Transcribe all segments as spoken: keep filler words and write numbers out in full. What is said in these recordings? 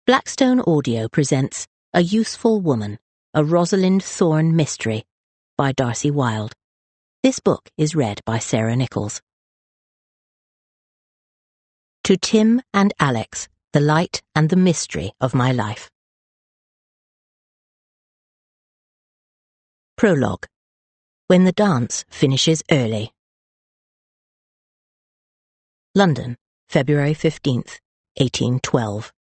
Blackstone Audio presents A Useful Woman, a Rosalind Thorne Mystery by Darcy Wilde. This book is read by Sarah Nichols. To Tim and Alex, the light and the mystery of my life. Prologue. When the dance finishes early. London, February fifteenth, eighteen twelve.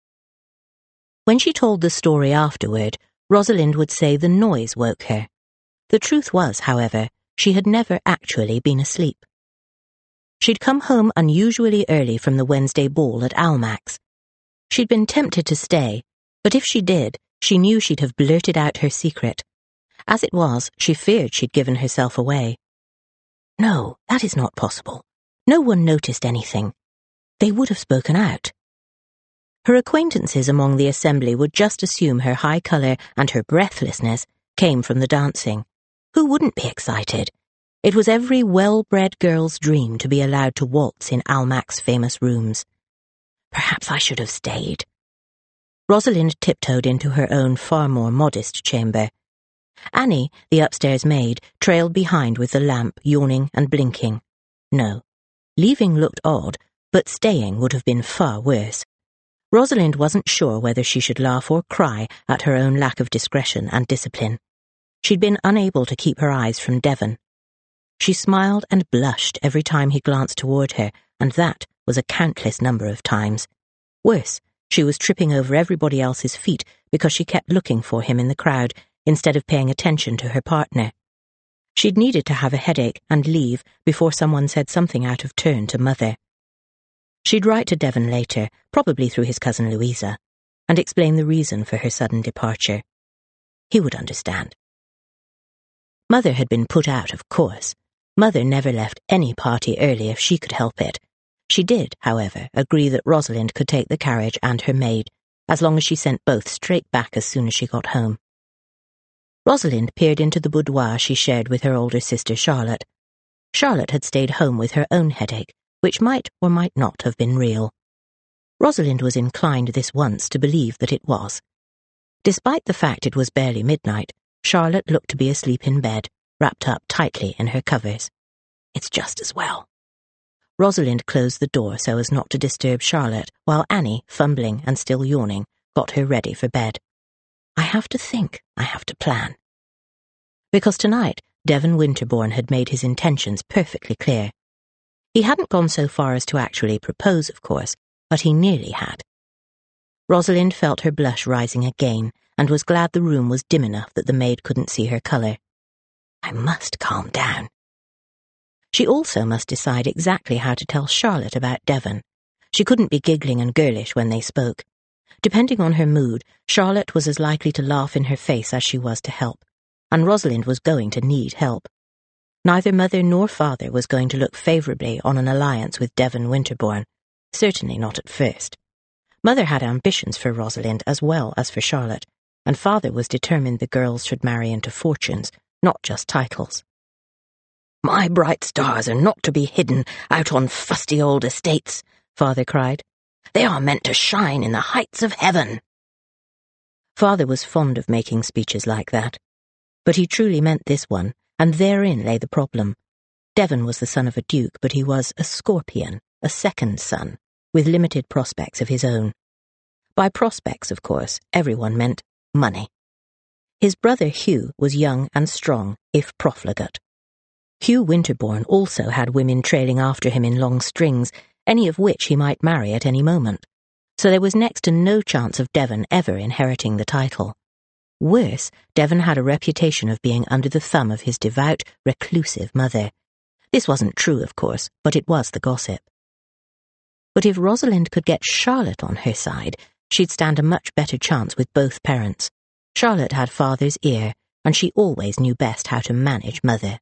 When she told the story afterward, Rosalind would say the noise woke her. The truth was, however, she had never actually been asleep. She'd come home unusually early from the Wednesday ball at Almack's. She'd been tempted to stay, but if she did, she knew she'd have blurted out her secret. As it was, she feared she'd given herself away. No, that is not possible. No one noticed anything. They would have spoken out. Her acquaintances among the assembly would just assume her high colour and her breathlessness came from the dancing. Who wouldn't be excited? It was every well-bred girl's dream to be allowed to waltz in Almack's famous rooms. Perhaps I should have stayed. Rosalind tiptoed into her own far more modest chamber. Annie, the upstairs maid, trailed behind with the lamp, yawning and blinking. No, leaving looked odd, but staying would have been far worse. Rosalind wasn't sure whether she should laugh or cry at her own lack of discretion and discipline. She'd been unable to keep her eyes from Devon. She smiled and blushed every time he glanced toward her, and that was a countless number of times. Worse, she was tripping over everybody else's feet because she kept looking for him in the crowd instead of paying attention to her partner. She'd needed to have a headache and leave before someone said something out of turn to Mother. She'd write to Devon later, probably through his cousin Louisa, and explain the reason for her sudden departure. He would understand. Mother had been put out, of course. Mother never left any party early if she could help it. She did, however, agree that Rosalind could take the carriage and her maid, as long as she sent both straight back as soon as she got home. Rosalind peered into the boudoir she shared with her older sister Charlotte. Charlotte had stayed home with her own headache, which might or might not have been real. Rosalind was inclined this once to believe that it was. Despite the fact it was barely midnight, Charlotte looked to be asleep in bed, wrapped up tightly in her covers. It's just as well. Rosalind closed the door so as not to disturb Charlotte, while Annie, fumbling and still yawning, got her ready for bed. I have to think, I have to plan. Because tonight, Devon Winterbourne had made his intentions perfectly clear. He hadn't gone so far as to actually propose, of course, but he nearly had. Rosalind felt her blush rising again, and was glad the room was dim enough that the maid couldn't see her colour. I must calm down. She also must decide exactly how to tell Charlotte about Devon. She couldn't be giggling and girlish when they spoke. Depending on her mood, Charlotte was as likely to laugh in her face as she was to help, and Rosalind was going to need help. Neither mother nor father was going to look favourably on an alliance with Devon Winterbourne, certainly not at first. Mother had ambitions for Rosalind as well as for Charlotte, and father was determined the girls should marry into fortunes, not just titles. My bright stars are not to be hidden out on fusty old estates, father cried. They are meant to shine in the heights of heaven. Father was fond of making speeches like that, but he truly meant this one, and therein lay the problem. Devon was the son of a duke, but he was a scorpion, a second son, with limited prospects of his own. By prospects, of course, everyone meant money. His brother Hugh was young and strong, if profligate. Hugh Winterbourne also had women trailing after him in long strings, any of which he might marry at any moment, so there was next to no chance of Devon ever inheriting the title. Worse, Devon had a reputation of being under the thumb of his devout, reclusive mother. This wasn't true, of course, but it was the gossip. But if Rosalind could get Charlotte on her side, she'd stand a much better chance with both parents. Charlotte had father's ear, and she always knew best how to manage mother.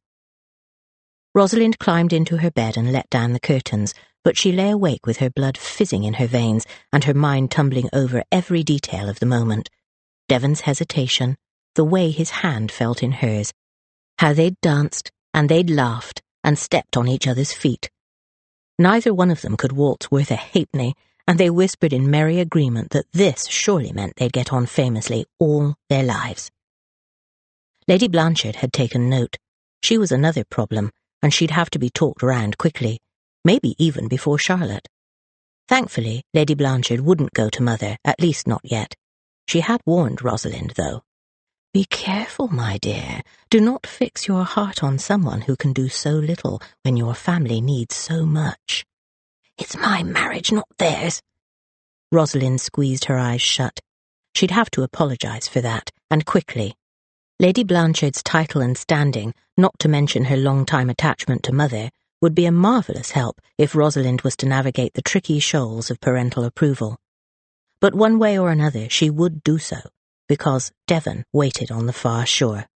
Rosalind climbed into her bed and let down the curtains, but she lay awake with her blood fizzing in her veins and her mind tumbling over every detail of the moment. Devon's hesitation, the way his hand felt in hers, how they'd danced, and they'd laughed, and stepped on each other's feet. Neither one of them could waltz worth a halfpenny, and they whispered in merry agreement that this surely meant they'd get on famously all their lives. Lady Blanchard had taken note. She was another problem, and she'd have to be talked round quickly, maybe even before Charlotte. Thankfully, Lady Blanchard wouldn't go to Mother, at least not yet. She had warned Rosalind, though. "Be careful, my dear. Do not fix your heart on someone who can do so little when your family needs so much." "It's my marriage, not theirs." Rosalind squeezed her eyes shut. She'd have to apologize for that, and quickly. Lady Blanchard's title and standing, not to mention her long-time attachment to Mother, would be a marvellous help if Rosalind was to navigate the tricky shoals of parental approval. But one way or another she would do so, because Devon waited on the far shore.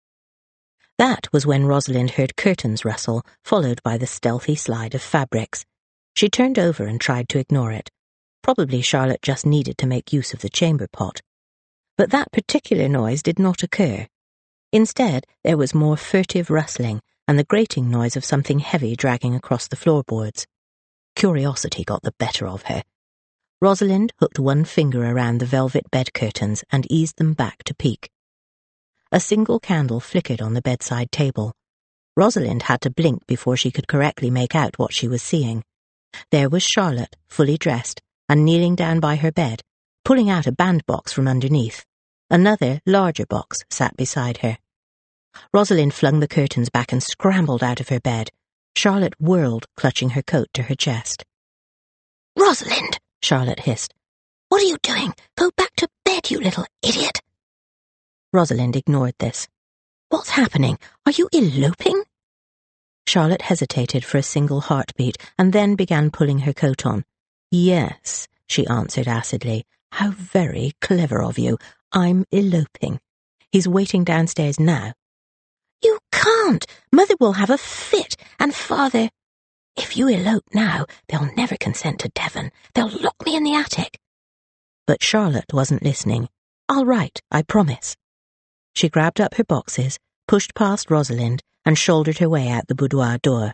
That was when Rosalind heard curtains rustle, followed by the stealthy slide of fabrics. She turned over and tried to ignore it. Probably Charlotte just needed to make use of the chamber pot. But that particular noise did not occur. Instead, there was more furtive rustling and the grating noise of something heavy dragging across the floorboards. Curiosity got the better of her. Rosalind hooked one finger around the velvet bed curtains and eased them back to peek. A single candle flickered on the bedside table. Rosalind had to blink before she could correctly make out what she was seeing. There was Charlotte, fully dressed, and kneeling down by her bed, pulling out a bandbox from underneath. Another, larger box sat beside her. Rosalind flung the curtains back and scrambled out of her bed. Charlotte whirled, clutching her coat to her chest. "Rosalind!" Charlotte hissed. "What are you doing? Go back to bed, you little idiot!" Rosalind ignored this. "What's happening? Are you eloping?" Charlotte hesitated for a single heartbeat and then began pulling her coat on. "Yes," she answered acidly. "How very clever of you. I'm eloping. He's waiting downstairs now." "You can't. Mother will have a fit, and Father—" "If you elope now, they'll never consent to Devon. They'll lock me in the attic." But Charlotte wasn't listening. "All right, I promise." She grabbed up her boxes, pushed past Rosalind, and shouldered her way out the boudoir door.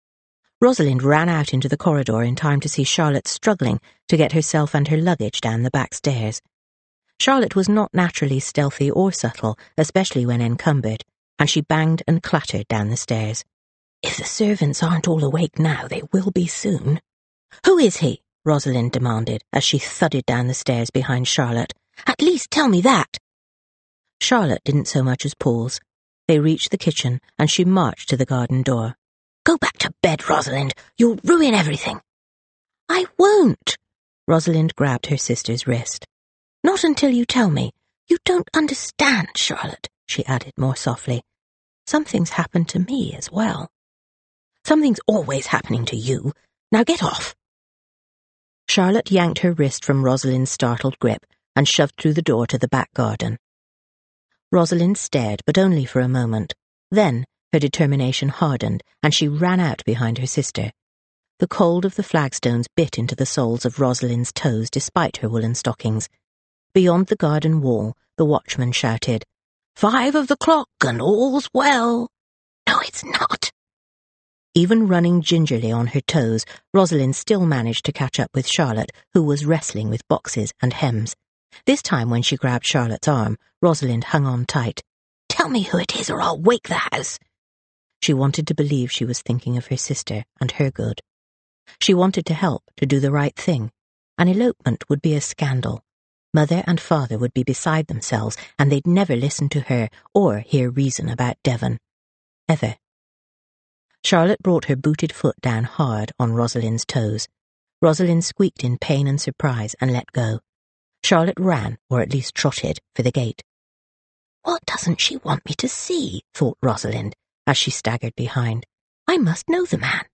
Rosalind ran out into the corridor in time to see Charlotte struggling to get herself and her luggage down the back stairs. Charlotte was not naturally stealthy or subtle, especially when encumbered, and she banged and clattered down the stairs. "If the servants aren't all awake now, they will be soon." "Who is he?" Rosalind demanded as she thudded down the stairs behind Charlotte. "At least tell me that." Charlotte didn't so much as pause. They reached the kitchen, and she marched to the garden door. "Go back to bed, Rosalind. You'll ruin everything." "I won't." Rosalind grabbed her sister's wrist. "Not until you tell me. You don't understand, Charlotte," she added more softly. "Something's happened to me as well." "Something's always happening to you. Now get off." Charlotte yanked her wrist from Rosalind's startled grip and shoved through the door to the back garden. Rosalind stared, but only for a moment. Then her determination hardened, and she ran out behind her sister. The cold of the flagstones bit into the soles of Rosalind's toes despite her woolen stockings. Beyond the garden wall, the watchman shouted, "Five of the clock, and all's well." "No, it's not." Even running gingerly on her toes, Rosalind still managed to catch up with Charlotte, who was wrestling with boxes and hems. This time when she grabbed Charlotte's arm, Rosalind hung on tight. "Tell me who it is, or I'll wake the house." She wanted to believe she was thinking of her sister and her good. She wanted to help, to do the right thing. An elopement would be a scandal. Mother and Father would be beside themselves, and they'd never listen to her or hear reason about Devon. Ever. Charlotte brought her booted foot down hard on Rosalind's toes. Rosalind squeaked in pain and surprise and let go. Charlotte ran, or at least trotted, for the gate. "What doesn't she want me to see?" thought Rosalind, as she staggered behind. "I must know the man."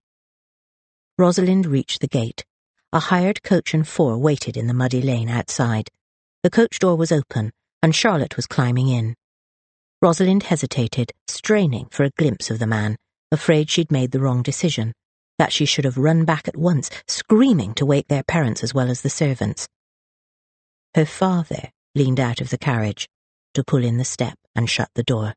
Rosalind reached the gate. A hired coach and four waited in the muddy lane outside. The coach door was open, and Charlotte was climbing in. Rosalind hesitated, straining for a glimpse of the man, afraid she'd made the wrong decision, that she should have run back at once, screaming to wake their parents as well as the servants. Her father leaned out of the carriage to pull in the step and shut the door.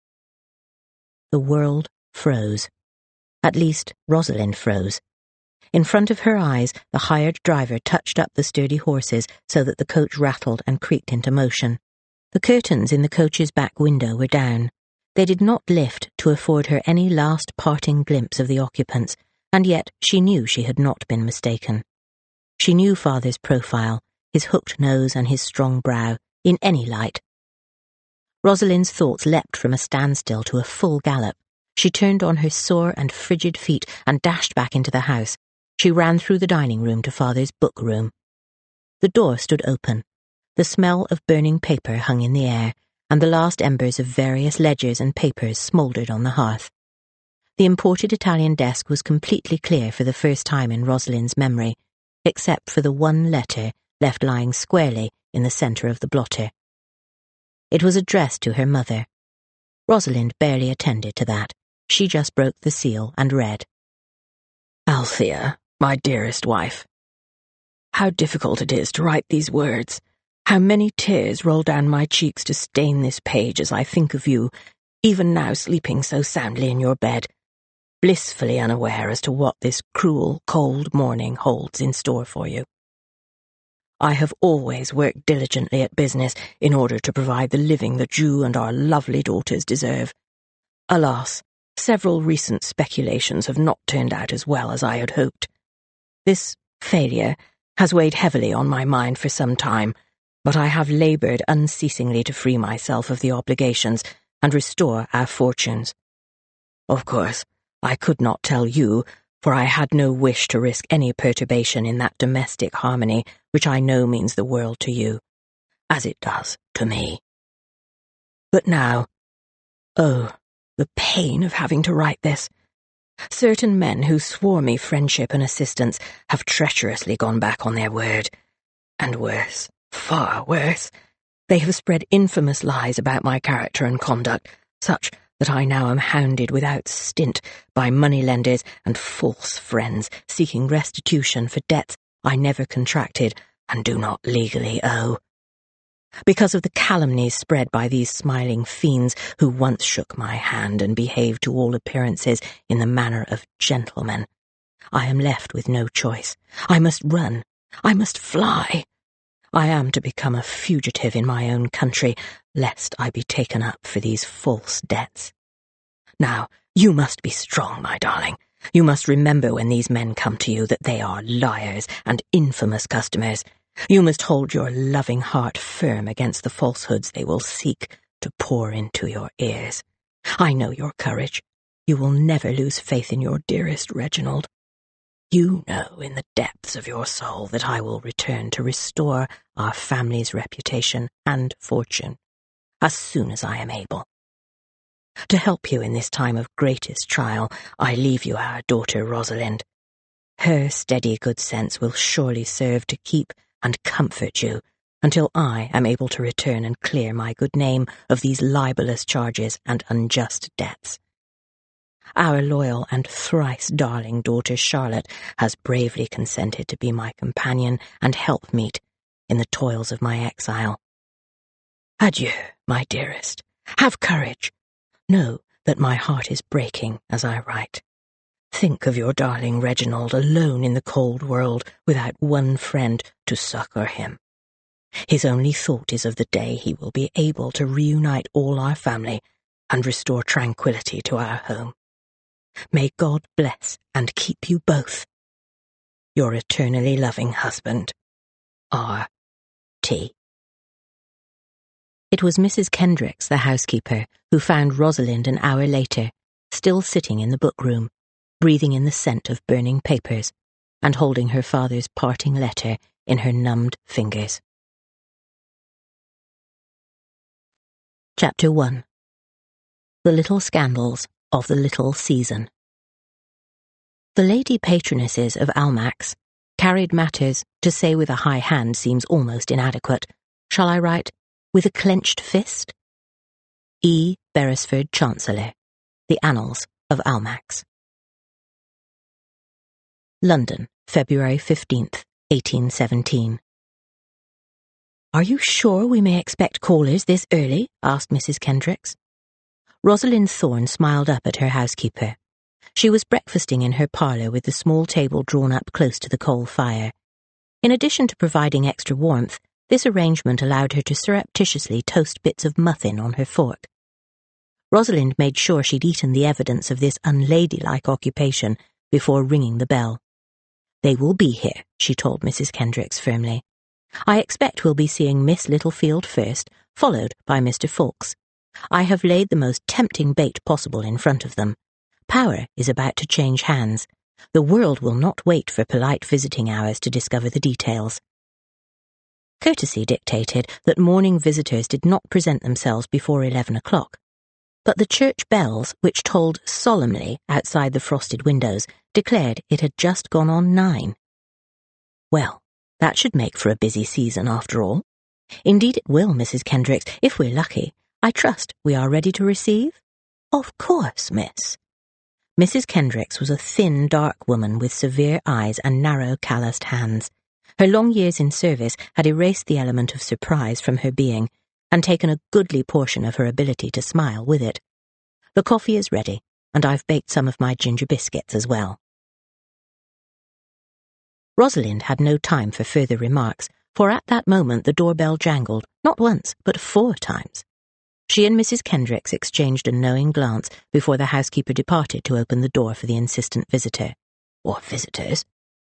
The world froze. At least, Rosalind froze. In front of her eyes, the hired driver touched up the sturdy horses so that the coach rattled and creaked into motion. The curtains in the coach's back window were down. They did not lift to afford her any last parting glimpse of the occupants, and yet she knew she had not been mistaken. She knew father's profile, his hooked nose and his strong brow, in any light. Rosalind's thoughts leapt from a standstill to a full gallop. She turned on her sore and frigid feet and dashed back into the house. She ran through the dining room to father's book room. The door stood open. The smell of burning paper hung in the air, and the last embers of various ledgers and papers smouldered on the hearth. The imported Italian desk was completely clear for the first time in Rosalind's memory, except for the one letter left lying squarely in the centre of the blotter. It was addressed to her mother. Rosalind barely attended to that. She just broke the seal and read. Althea, my dearest wife. How difficult it is to write these words. How many tears roll down my cheeks to stain this page as I think of you, even now sleeping so soundly in your bed, blissfully unaware as to what this cruel, cold morning holds in store for you. I have always worked diligently at business in order to provide the living that you and our lovely daughters deserve. Alas, several recent speculations have not turned out as well as I had hoped. This failure has weighed heavily on my mind for some time, but I have laboured unceasingly to free myself of the obligations and restore our fortunes. Of course, I could not tell you, for I had no wish to risk any perturbation in that domestic harmony which I know means the world to you, as it does to me. But now, oh, the pain of having to write this. Certain men who swore me friendship and assistance have treacherously gone back on their word. And worse, far worse, they have spread infamous lies about my character and conduct, such that I now am hounded without stint by moneylenders and false friends seeking restitution for debts I never contracted and do not legally owe. Because of the calumnies spread by these smiling fiends who once shook my hand and behaved to all appearances in the manner of gentlemen, I am left with no choice. I must run. I must fly. I am to become a fugitive in my own country, lest I be taken up for these false debts. Now, you must be strong, my darling. You must remember when these men come to you that they are liars and infamous customers. You must hold your loving heart firm against the falsehoods they will seek to pour into your ears. I know your courage. You will never lose faith in your dearest Reginald. You know in the depths of your soul that I will return to restore our family's reputation and fortune as soon as I am able. To help you in this time of greatest trial, I leave you our daughter Rosalind. Her steady good sense will surely serve to keep and comfort you until I am able to return and clear my good name of these libelous charges and unjust debts. Our loyal and thrice darling daughter Charlotte has bravely consented to be my companion and helpmeet in the toils of my exile. Adieu, my dearest. Have courage. Know that my heart is breaking as I write. Think of your darling Reginald alone in the cold world without one friend to succour him. His only thought is of the day he will be able to reunite all our family and restore tranquillity to our home. May God bless and keep you both. Your eternally loving husband, R. T. It was Missus Kendricks, the housekeeper, who found Rosalind an hour later, still sitting in the book-room, breathing in the scent of burning papers, and holding her father's parting letter in her numbed fingers. Chapter one. The Little Scandals of the Little Season. The lady patronesses of Almack's carried matters, to say with a high hand seems almost inadequate. Shall I write, with a clenched fist? E. Beresford Chancellor, The Annals of Almack's. London, February fifteenth, eighteen seventeen. Are you sure we may expect callers this early? Asked Missus Kendricks. Rosalind Thorne smiled up at her housekeeper. She was breakfasting in her parlour with the small table drawn up close to the coal fire. In addition to providing extra warmth, this arrangement allowed her to surreptitiously toast bits of muffin on her fork. Rosalind made sure she'd eaten the evidence of this unladylike occupation before ringing the bell. "They will be here," she told Missus Kendricks firmly. "I expect we'll be seeing Miss Littlefield first, followed by Mister Fawkes. I have laid the most tempting bait possible in front of them. Power is about to change hands. The world will not wait for polite visiting hours to discover the details." Courtesy dictated that morning visitors did not present themselves before eleven o'clock. But the church bells, which tolled solemnly outside the frosted windows, declared it had just gone on nine. Well, that should make for a busy season after all. Indeed it will, Missus Kendricks, if we're lucky. I trust we are ready to receive? Of course, miss. Missus Kendricks was a thin, dark woman with severe eyes and narrow, calloused hands. Her long years in service had erased the element of surprise from her being, and taken a goodly portion of her ability to smile with it. "The coffee is ready, and I've baked some of my ginger biscuits as well." Rosalind had no time for further remarks, for at that moment the doorbell jangled, not once, but four times. She and Missus Kendricks exchanged a knowing glance before the housekeeper departed to open the door for the insistent visitor. Or visitors.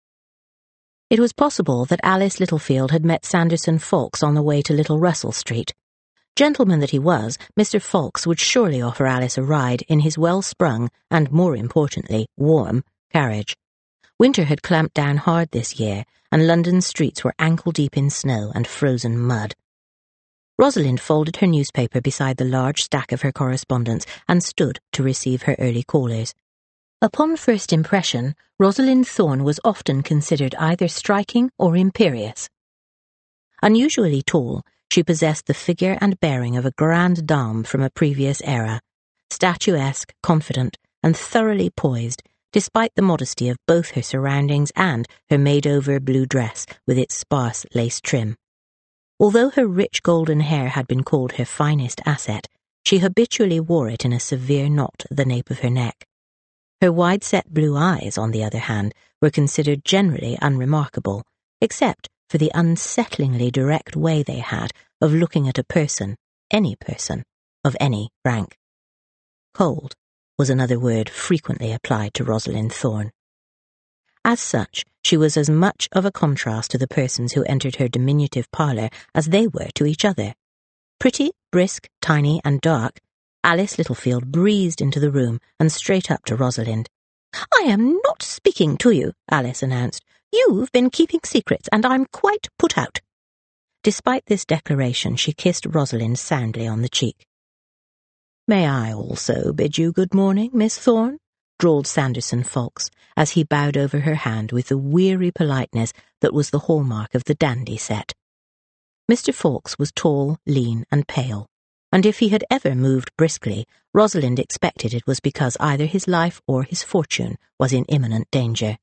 It was possible that Alice Littlefield had met Sanderson Fawkes on the way to Little Russell Street. Gentleman that he was, Mister Fawkes would surely offer Alice a ride in his well-sprung, and more importantly, warm, carriage. Winter had clamped down hard this year, and London's streets were ankle-deep in snow and frozen mud. Rosalind folded her newspaper beside the large stack of her correspondence and stood to receive her early callers. Upon first impression, Rosalind Thorne was often considered either striking or imperious. Unusually tall, she possessed the figure and bearing of a grande dame from a previous era, statuesque, confident, and thoroughly poised, despite the modesty of both her surroundings and her made-over blue dress with its sparse lace trim. Although her rich golden hair had been called her finest asset, she habitually wore it in a severe knot at the nape of her neck. Her wide-set blue eyes, on the other hand, were considered generally unremarkable, except for the unsettlingly direct way they had of looking at a person, any person, of any rank. Cold was another word frequently applied to Rosalind Thorne. As such, she was as much of a contrast to the persons who entered her diminutive parlour as they were to each other. Pretty, brisk, tiny, and dark, Alice Littlefield breezed into the room and straight up to Rosalind. "I am not speaking to you," Alice announced. "You've been keeping secrets, and I'm quite put out." Despite this declaration, she kissed Rosalind soundly on the cheek. "May I also bid you good morning, Miss Thorne?" drawled Sanderson Fawkes, as he bowed over her hand with the weary politeness that was the hallmark of the dandy set. Mister Fawkes was tall, lean, and pale, and if he had ever moved briskly, Rosalind expected it was because either his life or his fortune was in imminent danger.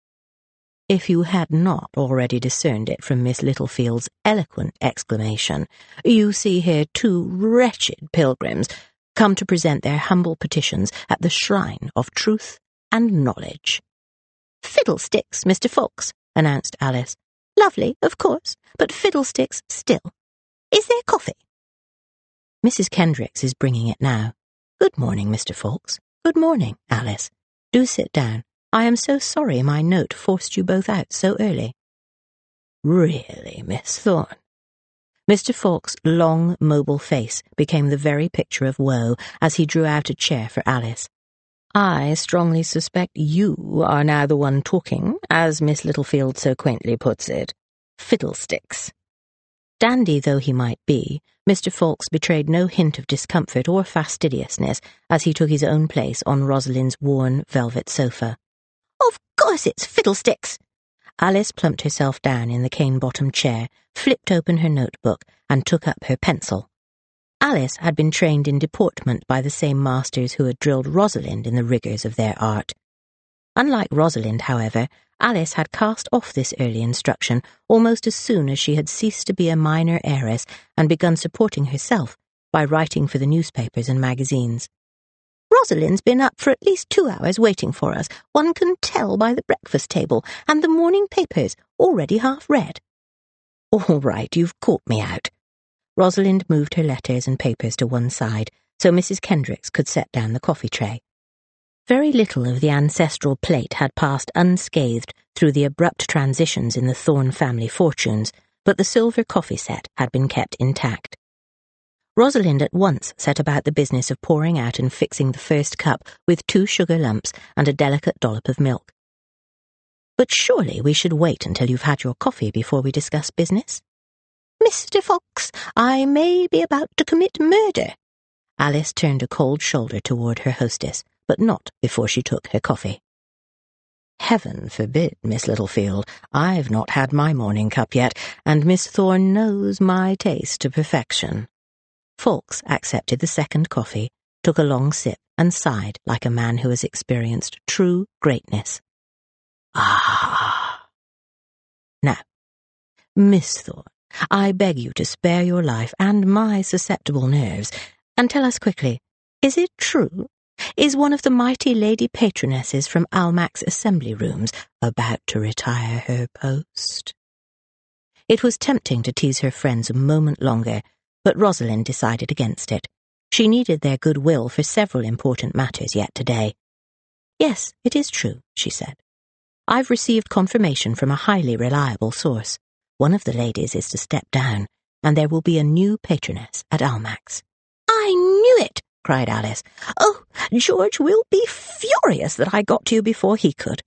If you had not already discerned it from Miss Littlefield's eloquent exclamation, "You see here two wretched pilgrims come to present their humble petitions at the shrine of truth and knowledge." "Fiddlesticks, Mister Fawkes," announced Alice. "Lovely, of course, but fiddlesticks still. Is there coffee?" "Missus Kendricks is bringing it now. Good morning, Mister Fawkes. Good morning, Alice. Do sit down. I am so sorry my note forced you both out so early." "Really, Miss Thorne?" Mister Fawkes' long, mobile face became the very picture of woe as he drew out a chair for Alice. "I strongly suspect you are now the one talking, as Miss Littlefield so quaintly puts it. Fiddlesticks." Dandy though he might be, Mister Fawkes betrayed no hint of discomfort or fastidiousness as he took his own place on Rosalind's worn velvet sofa. "Of course it's fiddlesticks!" Alice plumped herself down in the cane-bottomed chair, flipped open her notebook, and took up her pencil. Alice had been trained in deportment by the same masters who had drilled Rosalind in the rigours of their art. Unlike Rosalind, however, Alice had cast off this early instruction almost as soon as she had ceased to be a minor heiress and begun supporting herself by writing for the newspapers and magazines. Rosalind's been up for at least two hours waiting for us. One can tell by the breakfast table, and the morning papers, already half read." "All right, you've caught me out." Rosalind moved her letters and papers to one side, so Missus Kendricks could set down the coffee tray. Very little of the ancestral plate had passed unscathed through the abrupt transitions in the Thorne family fortunes, but the silver coffee set had been kept intact. Rosalind at once set about the business of pouring out and fixing the first cup with two sugar lumps and a delicate dollop of milk. "But surely we should wait until you've had your coffee before we discuss business?" "Mister Fox, I may be about to commit murder." Alice turned a cold shoulder toward her hostess, but not before she took her coffee. "Heaven forbid, Miss Littlefield. I've not had my morning cup yet, and Miss Thorne knows my taste to perfection." Fawkes accepted the second coffee, took a long sip, and sighed like a man who has experienced true greatness. "Ah! Now, Miss Thorne, I beg you to spare your life and my susceptible nerves, and tell us quickly, is it true? Is one of the mighty lady patronesses from Almack's assembly rooms about to retire her post?" It was tempting to tease her friends a moment longer, but Rosalind decided against it. She needed their goodwill for several important matters yet today. "Yes, it is true," she said. "I've received confirmation from a highly reliable source. One of the ladies is to step down, and there will be a new patroness at Almack's." "I knew it!" cried Alice. "Oh, George will be furious that I got to you before he could."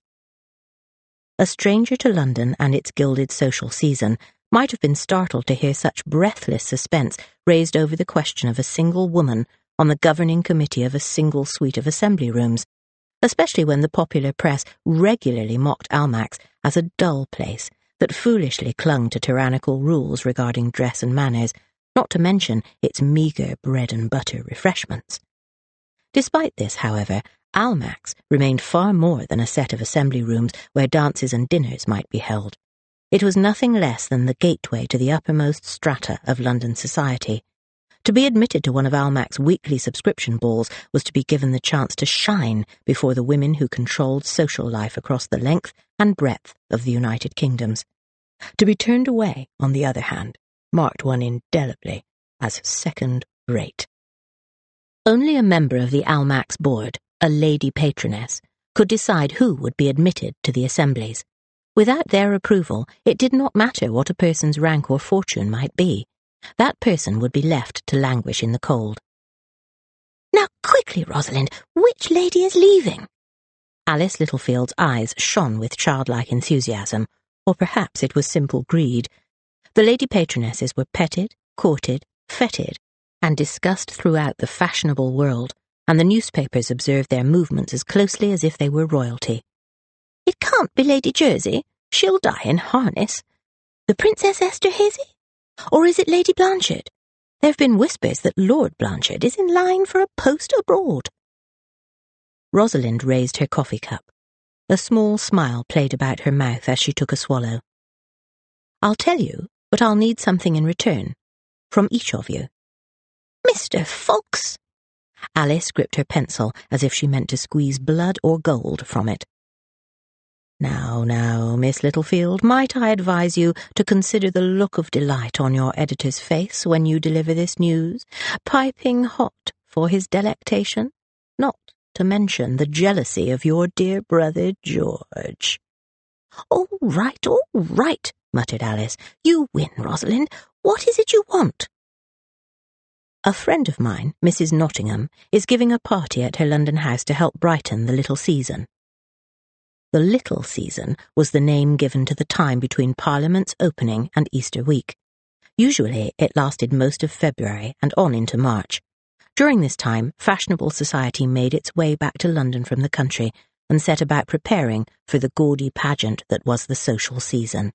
A stranger to London and its gilded social season might have been startled to hear such breathless suspense raised over the question of a single woman on the governing committee of a single suite of assembly rooms, especially when the popular press regularly mocked Almack's as a dull place that foolishly clung to tyrannical rules regarding dress and manners, not to mention its meagre bread-and-butter refreshments. Despite this, however, Almack's remained far more than a set of assembly rooms where dances and dinners might be held. It was nothing less than the gateway to the uppermost strata of London society. To be admitted to one of Almack's weekly subscription balls was to be given the chance to shine before the women who controlled social life across the length and breadth of the United Kingdoms. To be turned away, on the other hand, marked one indelibly as second-rate. Only a member of the Almack's board, a lady patroness, could decide who would be admitted to the assemblies. Without their approval, it did not matter what a person's rank or fortune might be. That person would be left to languish in the cold. "Now quickly, Rosalind, which lady is leaving?" Alice Littlefield's eyes shone with childlike enthusiasm, or perhaps it was simple greed. The lady patronesses were petted, courted, feted, and discussed throughout the fashionable world, and the newspapers observed their movements as closely as if they were royalty. "It can't be Lady Jersey. She'll die in harness. The Princess Esterhazy? Or is it Lady Blanchard? There have been whispers that Lord Blanchard is in line for a post abroad." Rosalind raised her coffee cup. A small smile played about her mouth as she took a swallow. "I'll tell you, but I'll need something in return. From each of you." "Mister Fox!" Alice gripped her pencil as if she meant to squeeze blood or gold from it. "Now, now, Miss Littlefield, might I advise you to consider the look of delight on your editor's face when you deliver this news, piping hot for his delectation, not to mention the jealousy of your dear brother George." "All right, all right," muttered Alice. "You win, Rosalind. What is it you want?" "A friend of mine, Missus Nottingham, is giving a party at her London house to help brighten the little season." The little season was the name given to the time between Parliament's opening and Easter week. Usually it lasted most of February and on into March. During this time, fashionable society made its way back to London from the country and set about preparing for the gaudy pageant that was the social season.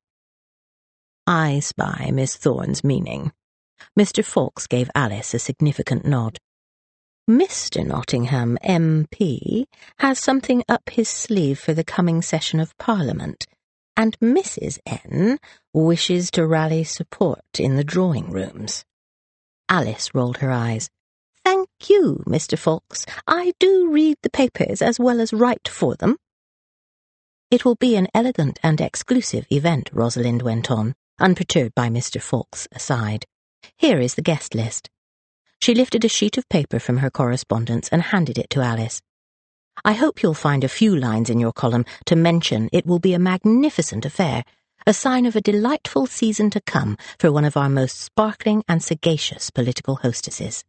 "I spy Miss Thorne's meaning." Mister Fawkes gave Alice a significant nod. "Mister Nottingham, M P, has something up his sleeve for the coming session of Parliament, and Missus N wishes to rally support in the drawing-rooms." Alice rolled her eyes. "Thank you, Mister Fawkes. I do read the papers as well as write for them." "It will be an elegant and exclusive event," Rosalind went on, unperturbed by Mister Fawkes' aside. "Here is the guest list." She lifted a sheet of paper from her correspondence and handed it to Alice. "I hope you'll find a few lines in your column to mention it will be a magnificent affair, a sign of a delightful season to come for one of our most sparkling and sagacious political hostesses."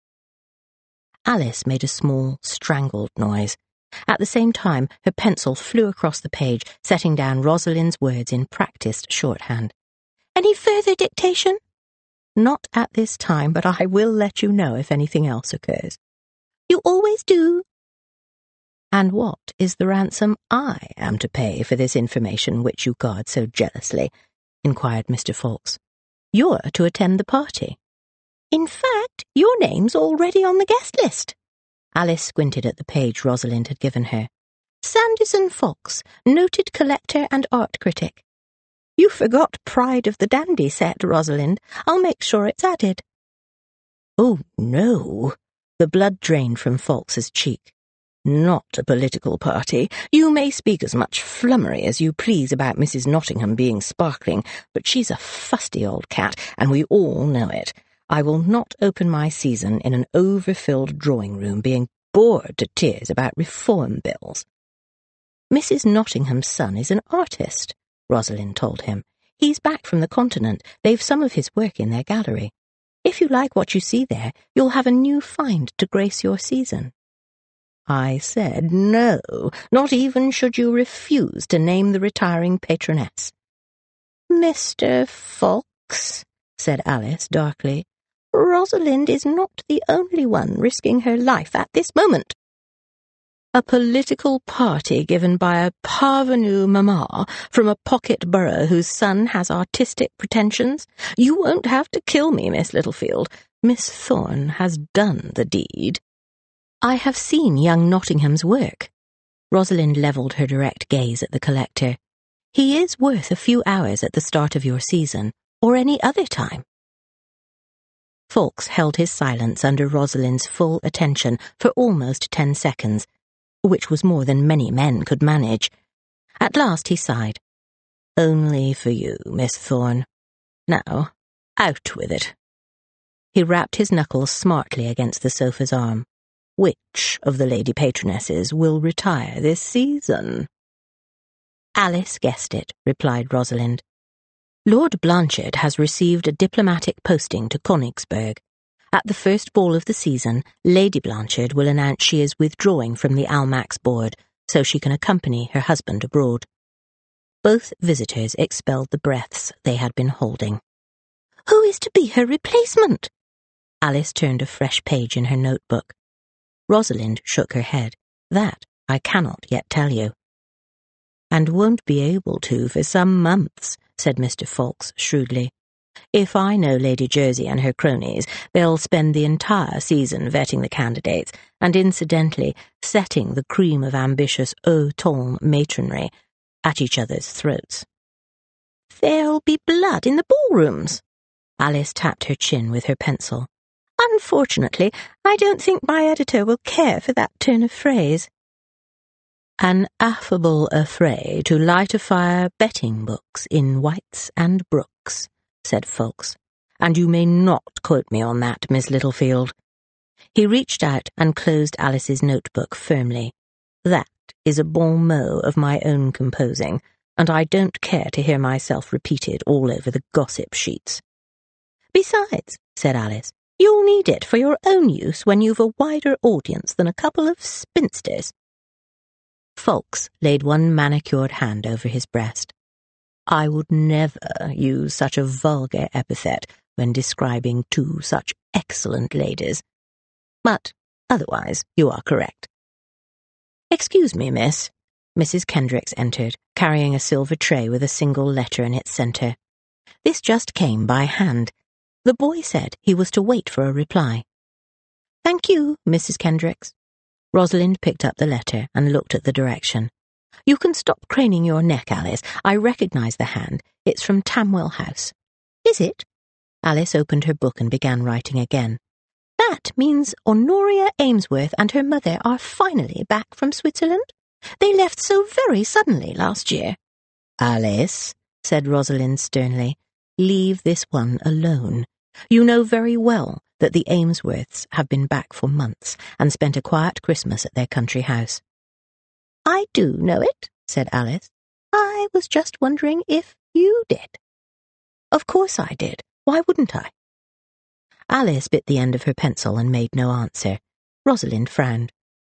Alice made a small, strangled noise. At the same time, her pencil flew across the page, setting down Rosalind's words in practised shorthand. "Any further dictation?" "Not at this time, but I will let you know if anything else occurs." "You always do." "And what is the ransom I am to pay for this information which you guard so jealously?" inquired Mister Fawkes. "You're to attend the party." "In fact, your name's already on the guest list." Alice squinted at the page Rosalind had given her. "Sanderson Fawkes, noted collector and art critic." "You forgot Pride of the Dandy set, Rosalind. I'll make sure it's added." "Oh, no." The blood drained from Fawkes's cheek. "Not a political party. You may speak as much flummery as you please about Missus Nottingham being sparkling, but she's a fusty old cat, and we all know it. I will not open my season in an overfilled drawing-room being bored to tears about reform bills." "Missus Nottingham's son is an artist," Rosalind told him. "He's back from the continent. They've some of his work in their gallery. If you like what you see there, you'll have a new find to grace your season." "I said no, not even should you refuse to name the retiring patroness." "Mister Fawkes," said Alice darkly, "Rosalind is not the only one risking her life at this moment." "A political party given by a parvenu mamma from a pocket borough whose son has artistic pretensions? You won't have to kill me, Miss Littlefield. Miss Thorne has done the deed." "I have seen young Nottingham's work." Rosalind levelled her direct gaze at the collector. "He is worth a few hours at the start of your season, or any other time." Fawkes held his silence under Rosalind's full attention for almost ten seconds, which was more than many men could manage. At last he sighed. "Only for you, Miss Thorne. Now, out with it." He rapped his knuckles smartly against the sofa's arm. "Which of the lady patronesses will retire this season?" "Alice guessed it," replied Rosalind. "Lord Blanchard has received a diplomatic posting to Königsberg. At the first ball of the season, Lady Blanchard will announce she is withdrawing from the Almack's board so she can accompany her husband abroad." Both visitors expelled the breaths they had been holding. "Who is to be her replacement?" Alice turned a fresh page in her notebook. Rosalind shook her head. "That I cannot yet tell you." "And won't be able to for some months," said Mister Fawkes shrewdly. "If I know Lady Jersey and her cronies, they'll spend the entire season vetting the candidates and incidentally setting the cream of ambitious haut-ton matronry at each other's throats." "There'll be blood in the ballrooms." Alice tapped her chin with her pencil. "Unfortunately, I don't think my editor will care for that turn of phrase." "An affable affray to light a fire betting books in Whites and Brooks," said Fawkes, "and you may not quote me on that, Miss Littlefield." He reached out and closed Alice's notebook firmly. "That is a bon mot of my own composing, and I don't care to hear myself repeated all over the gossip sheets." "Besides," said Alice, "you'll need it for your own use when you've a wider audience than a couple of spinsters." Fawkes laid one manicured hand over his breast. "I would never use such a vulgar epithet when describing two such excellent ladies. But otherwise you are correct." "Excuse me, miss." Missus Kendricks entered, carrying a silver tray with a single letter in its centre. "This just came by hand. The boy said he was to wait for a reply." "Thank you, Missus Kendricks." Rosalind picked up the letter and looked at the direction. "You can stop craning your neck, Alice. I recognise the hand. It's from Tamwell House." "Is it?" Alice opened her book and began writing again. "That That means Honoria Amesworth and her mother are finally back from Switzerland? They left so very suddenly last year. Alice, said Rosalind sternly, leave this one alone. You know very well that the Amesworths have been back for months and spent a quiet Christmas at their country house. I do know it, said Alice. I was just wondering if you did. Of course I did. Why wouldn't I? Alice bit the end of her pencil and made no answer. Rosalind frowned.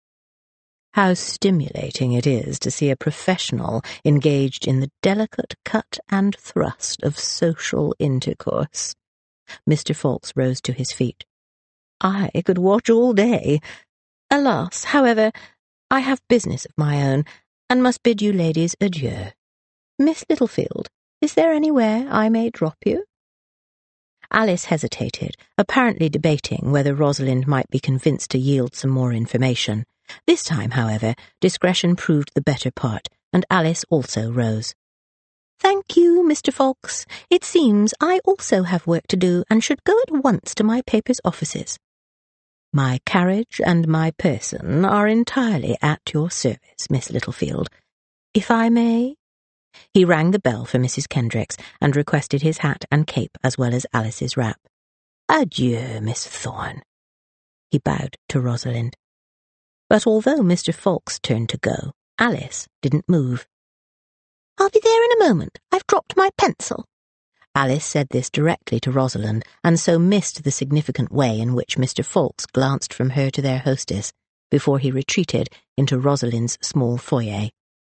How stimulating it is to see a professional engaged in the delicate cut and thrust of social intercourse. Mister Fawkes rose to his feet. I could watch all day. Alas, however, I have business of my own, and must bid you ladies adieu. Miss Littlefield, is there anywhere I may drop you? Alice hesitated, apparently debating whether Rosalind might be convinced to yield some more information. This time, however, discretion proved the better part, and Alice also rose. Thank you, Mister Fawkes. It seems I also have work to do and should go at once to my paper's offices. My carriage and my person are entirely at your service, Miss Littlefield. If I may? He rang the bell for Missus Kendricks and requested his hat and cape as well as Alice's wrap. Adieu, Miss Thorne. He bowed to Rosalind. But although Mister Fawkes turned to go, Alice didn't move. I'll be there in a moment. I've dropped my pencil. Alice said this directly to Rosalind, and so missed the significant way in which Mister Fawkes glanced from her to their hostess before he retreated into Rosalind's small foyer.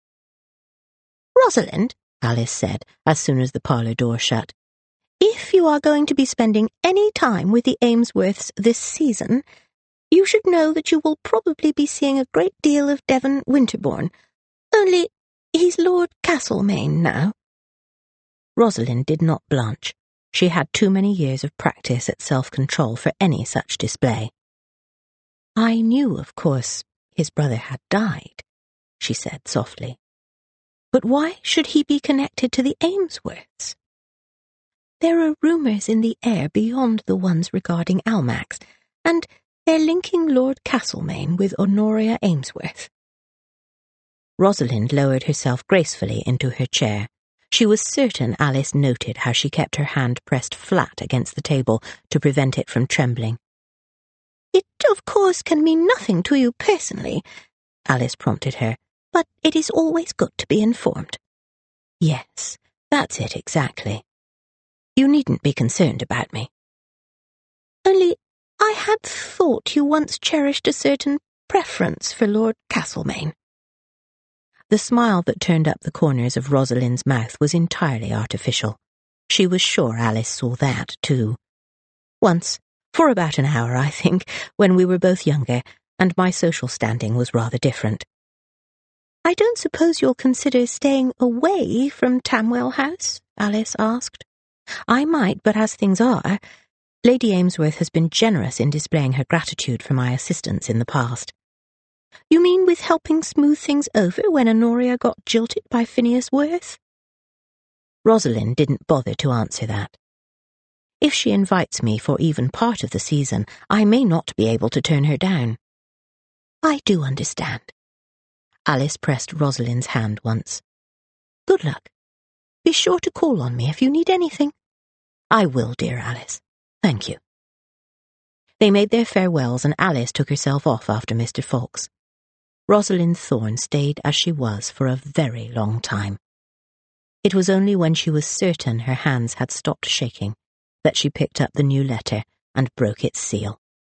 Rosalind, Alice said, as soon as the parlour door shut, if you are going to be spending any time with the Amesworths this season, you should know that you will probably be seeing a great deal of Devon Winterbourne. Only he's Lord Castlemaine now. Rosalind did not blanch. She had too many years of practice at self-control for any such display. I knew, of course, his brother had died, she said softly. But why should he be connected to the Amesworths? There are rumours in the air beyond the ones regarding Almack's, and they're linking Lord Castlemaine with Honoria Amesworth. Rosalind lowered herself gracefully into her chair. She was certain Alice noted how she kept her hand pressed flat against the table to prevent it from trembling. It, of course, can mean nothing to you personally, Alice prompted her, but it is always good to be informed. Yes, that's it exactly. You needn't be concerned about me. Only I had thought you once cherished a certain preference for Lord Castlemaine. The smile that turned up the corners of Rosalind's mouth was entirely artificial. She was sure Alice saw that, too. Once, for about an hour, I think, when we were both younger, and my social standing was rather different. I don't suppose you'll consider staying away from Tamwell House? Alice asked. I might, but as things are, Lady Amesworth has been generous in displaying her gratitude for my assistance in the past. You mean with helping smooth things over when Honoria got jilted by Phineas Worth? Rosalind didn't bother to answer that. If she invites me for even part of the season, I may not be able to turn her down. I do understand. Alice pressed Rosalind's hand once. Good luck. Be sure to call on me if you need anything. I will, dear Alice. Thank you. They made their farewells, and Alice took herself off after Mister Fawkes. Rosalind Thorne stayed as she was for a very long time. It was only when she was certain her hands had stopped shaking that she picked up the new letter and broke its seal.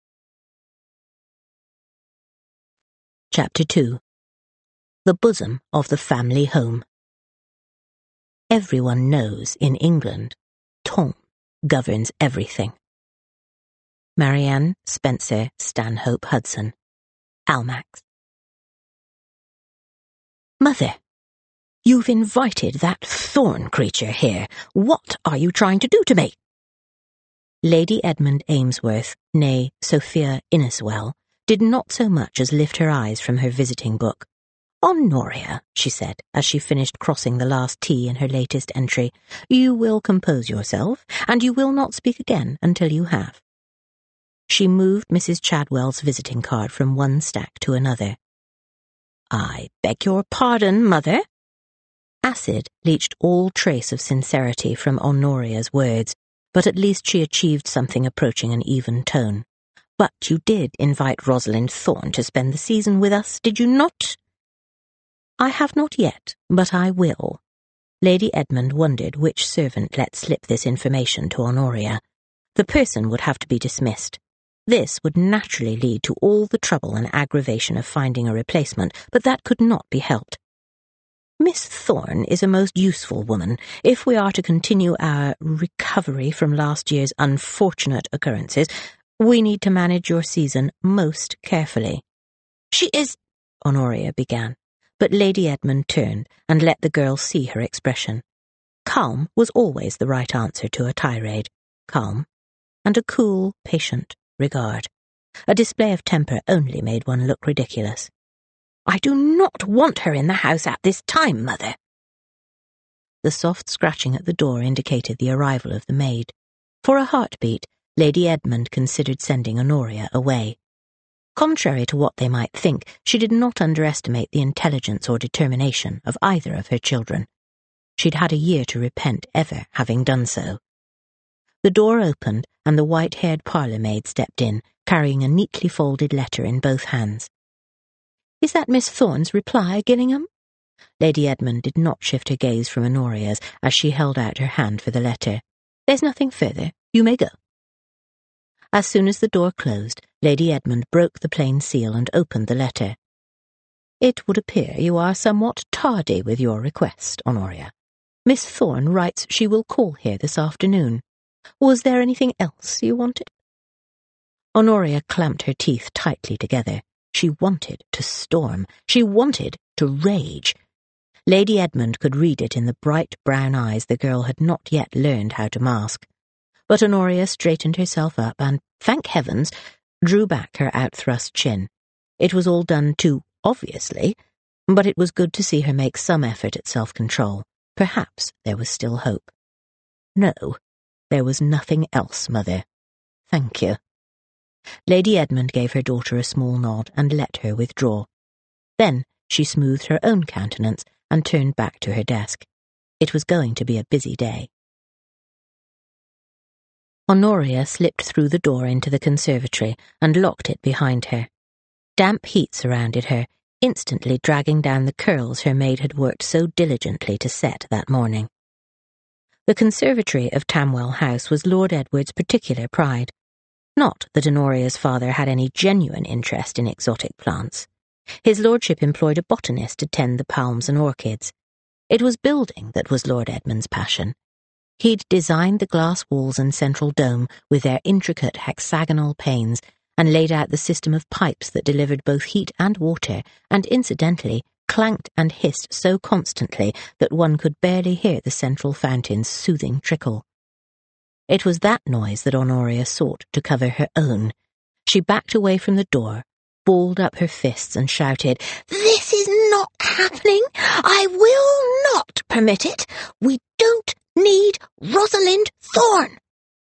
Chapter two. The Bosom of the Family Home. Everyone knows in England, ton governs everything. Marianne Spencer Stanhope Hudson, Almack's. Mother, you've invited that Thorne creature here. What are you trying to do to me? Lady Edmund Amesworth, née Sophia Inniswell, did not so much as lift her eyes from her visiting book. Honoria, she said, as she finished crossing the last T in her latest entry, you will compose yourself, and you will not speak again until you have. She moved Missus Chadwell's visiting card from one stack to another. "I beg your pardon, Mother." Acid leached all trace of sincerity from Honoria's words, but at least she achieved something approaching an even tone. "But you did invite Rosalind Thorne to spend the season with us, did you not?" "I have not yet, but I will." Lady Edmund wondered which servant let slip this information to Honoria. The person would have to be dismissed. This would naturally lead to all the trouble and aggravation of finding a replacement, but that could not be helped. "Miss Thorne is a most useful woman, if we are to continue our recovery from last year's unfortunate occurrences. We need to manage your season most carefully." "She is—" Honoria began, but Lady Edmund turned and let the girl see her expression. Calm was always the right answer to a tirade. Calm, and a cool, patient regard. A display of temper only made one look ridiculous. "I do not want her in the house at this time, Mother." The soft scratching at the door indicated the arrival of the maid. For a heartbeat, Lady Edmund considered sending Honoria away. Contrary to what they might think, she did not underestimate the intelligence or determination of either of her children. She'd had a year to repent ever having done so. The door opened, and the white-haired parlour-maid stepped in, carrying a neatly folded letter in both hands. "Is that Miss Thorne's reply, Gillingham?" Lady Edmund did not shift her gaze from Honoria's as she held out her hand for the letter. "There's nothing further. You may go." As soon as the door closed, Lady Edmund broke the plain seal and opened the letter. "It would appear you are somewhat tardy with your request, Honoria. Miss Thorne writes she will call here this afternoon. Was there anything else you wanted?" Honoria clamped her teeth tightly together. She wanted to storm. She wanted to rage. Lady Edmund could read it in the bright brown eyes the girl had not yet learned how to mask. But Honoria straightened herself up and, thank heavens, drew back her outthrust chin. It was all done too obviously, but it was good to see her make some effort at self-control. Perhaps there was still hope. "No, there was nothing else, Mother. Thank you." Lady Edmund gave her daughter a small nod and let her withdraw. Then she smoothed her own countenance and turned back to her desk. It was going to be a busy day. Honoria slipped through the door into the conservatory and locked it behind her. Damp heat surrounded her, instantly dragging down the curls her maid had worked so diligently to set that morning. The conservatory of Tamwell House was Lord Edward's particular pride. Not that Honoria's father had any genuine interest in exotic plants. His lordship employed a botanist to tend the palms and orchids. It was building that was Lord Edmund's passion. He'd designed the glass walls and central dome with their intricate hexagonal panes and laid out the system of pipes that delivered both heat and water and, incidentally, clanked and hissed so constantly that one could barely hear the central fountain's soothing trickle. It was that noise that Honoria sought to cover her own. She backed away from the door, balled up her fists and shouted, "This is not happening! I will not permit it! We don't need Rosalind Thorne!"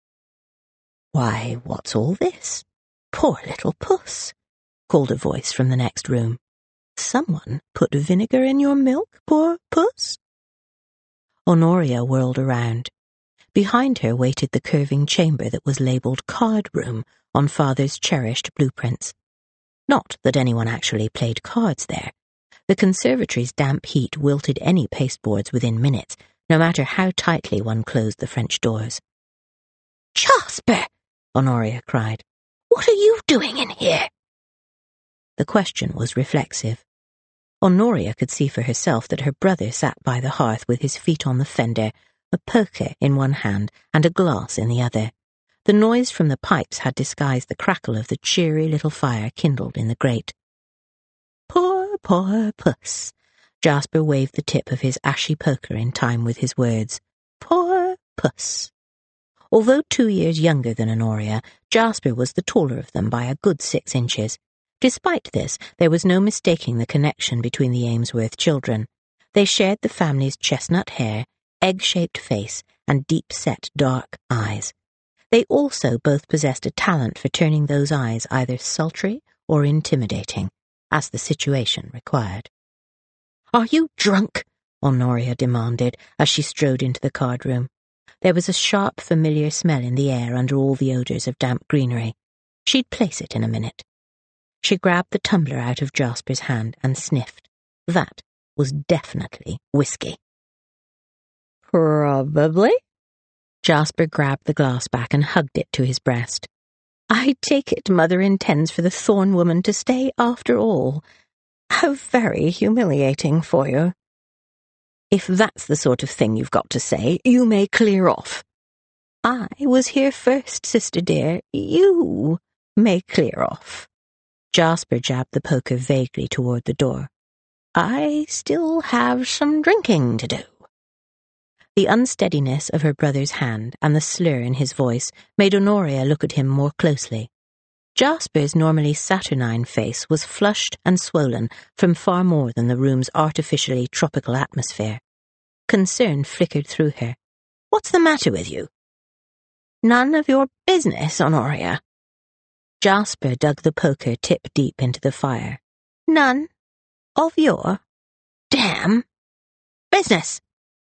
"Why, what's all this? Poor little puss," called a voice from the next room. "Someone put vinegar in your milk, poor puss?" Honoria whirled around. Behind her waited the curving chamber that was labelled card room on Father's cherished blueprints. Not that anyone actually played cards there. The conservatory's damp heat wilted any pasteboards within minutes, no matter how tightly one closed the French doors. "Jasper!" Honoria cried. "What are you doing in here?" The question was reflexive. Honoria could see for herself that her brother sat by the hearth with his feet on the fender, a poker in one hand and a glass in the other. The noise from the pipes had disguised the crackle of the cheery little fire kindled in the grate. "Poor, poor puss." Jasper waved the tip of his ashy poker in time with his words. "Poor puss." Although two years younger than Honoria, Jasper was the taller of them by a good six inches. Despite this, there was no mistaking the connection between the Amesworth children. They shared the family's chestnut hair, egg-shaped face, and deep-set dark eyes. They also both possessed a talent for turning those eyes either sultry or intimidating, as the situation required. "Are you drunk?" Honoria demanded as she strode into the card room. There was a sharp, familiar smell in the air under all the odours of damp greenery. She'd place it in a minute. She grabbed the tumbler out of Jasper's hand and sniffed. That was definitely whiskey. "Probably." Jasper grabbed the glass back and hugged it to his breast. "I take it Mother intends for the Thorn woman to stay after all. How very humiliating for you." "If that's the sort of thing you've got to say, you may clear off." "I was here first, sister dear. You may clear off." Jasper jabbed the poker vaguely toward the door. "I still have some drinking to do." The unsteadiness of her brother's hand and the slur in his voice made Honoria look at him more closely. Jasper's normally saturnine face was flushed and swollen from far more than the room's artificially tropical atmosphere. Concern flickered through her. "What's the matter with you?" "None of your business, Honoria." Jasper dug the poker tip deep into the fire. "None of your damn business."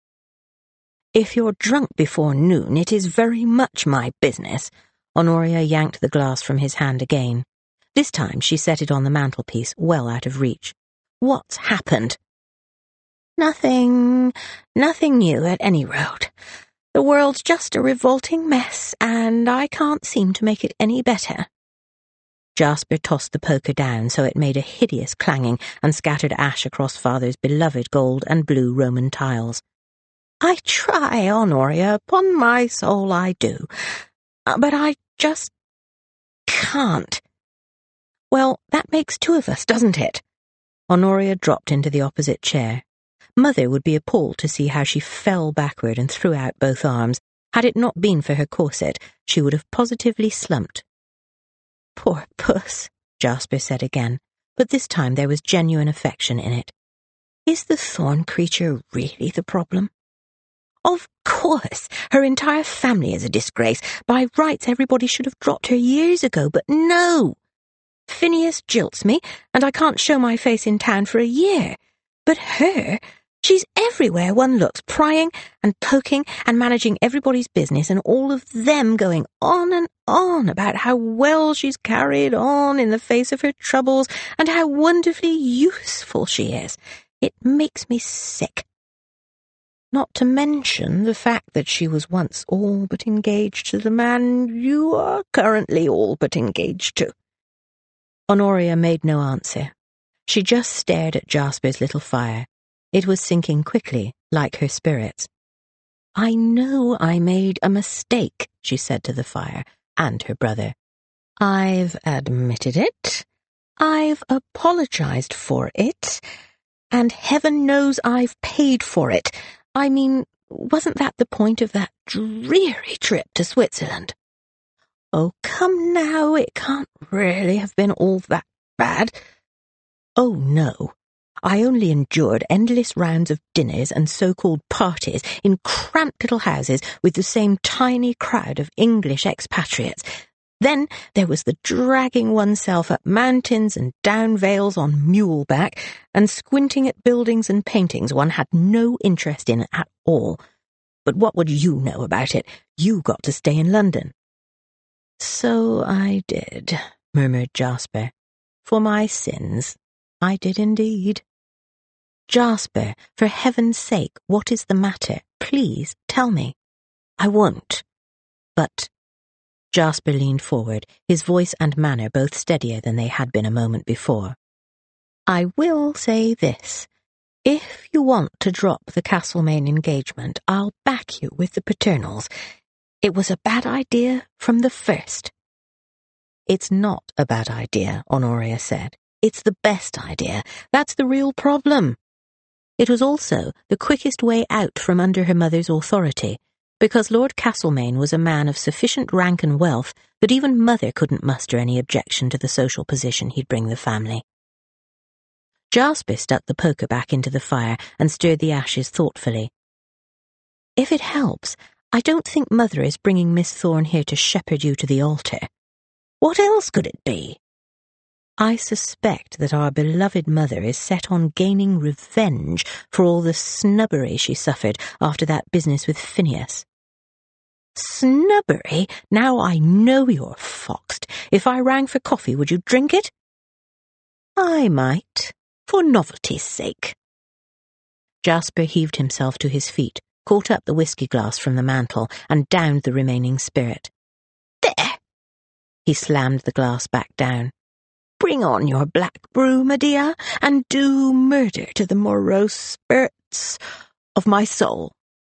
"If you're drunk before noon, it is very much my business." Honoria yanked the glass from his hand again. This time she set it on the mantelpiece, well out of reach. "What's happened?" "Nothing, nothing new at any rate. The world's just a revolting mess, and I can't seem to make it any better." Jasper tossed the poker down so it made a hideous clanging and scattered ash across Father's beloved gold and blue Roman tiles. "I try, Honoria, upon my soul I do, but I just can't." "Well, that makes two of us, doesn't it?" Honoria dropped into the opposite chair. Mother would be appalled to see how she fell backward and threw out both arms. Had it not been for her corset, she would have positively slumped. "Poor puss," Jasper said again, but this time there was genuine affection in it. "Is the Thorn creature really the problem?" "Of course, her entire family is a disgrace. By rights, everybody should have dropped her years ago, but no. Phineas jilts me, and I can't show my face in town for a year. But her, she's everywhere one looks, prying and poking and managing everybody's business, and all of them going on and on about how well she's carried on in the face of her troubles and how wonderfully useful she is. It makes me sick. Not to mention the fact that she was once all but engaged to the man you are currently all but engaged to." Honoria made no answer. She just stared at Jasper's little fire. It was sinking quickly, like her spirits. "I know I made a mistake," she said to the fire and her brother. "I've admitted it. I've apologized for it. And heaven knows I've paid for it. I mean, wasn't that the point of that dreary trip to Switzerland?" "Oh, come now, it can't really have been all that bad." "Oh, no. I only endured endless rounds of dinners and so-called parties in cramped little houses with the same tiny crowd of English expatriates. Then there was the dragging oneself up mountains and down vales on muleback and squinting at buildings and paintings one had no interest in at all. But what would you know about it? You got to stay in London." "So I did," murmured Jasper. "For my sins, I did indeed." "Jasper, for heaven's sake, what is the matter? Please tell me." "I won't. But—" Jasper leaned forward, his voice and manner both steadier than they had been a moment before. "I will say this. If you want to drop the Castlemaine engagement, I'll back you with the paternals. It was a bad idea from the first." "It's not a bad idea," Honoria said. "It's the best idea. That's the real problem." It was also the quickest way out from under her mother's authority, because Lord Castlemaine was a man of sufficient rank and wealth that even Mother couldn't muster any objection to the social position he'd bring the family. Jasper stuck the poker back into the fire and stirred the ashes thoughtfully. "If it helps, I don't think Mother is bringing Miss Thorne here to shepherd you to the altar. What else could it be? I suspect that our beloved mother is set on gaining revenge for all the snubbery she suffered after that business with Phineas. Snubbery? Now I know you're foxed. If I rang for coffee, would you drink it? I might, for novelty's sake. Jasper heaved himself to his feet, caught up the whisky glass from the mantel, and downed the remaining spirit. There! He slammed the glass back down. Bring on your black brew, my dear, and do murder to the morose spirits of my soul.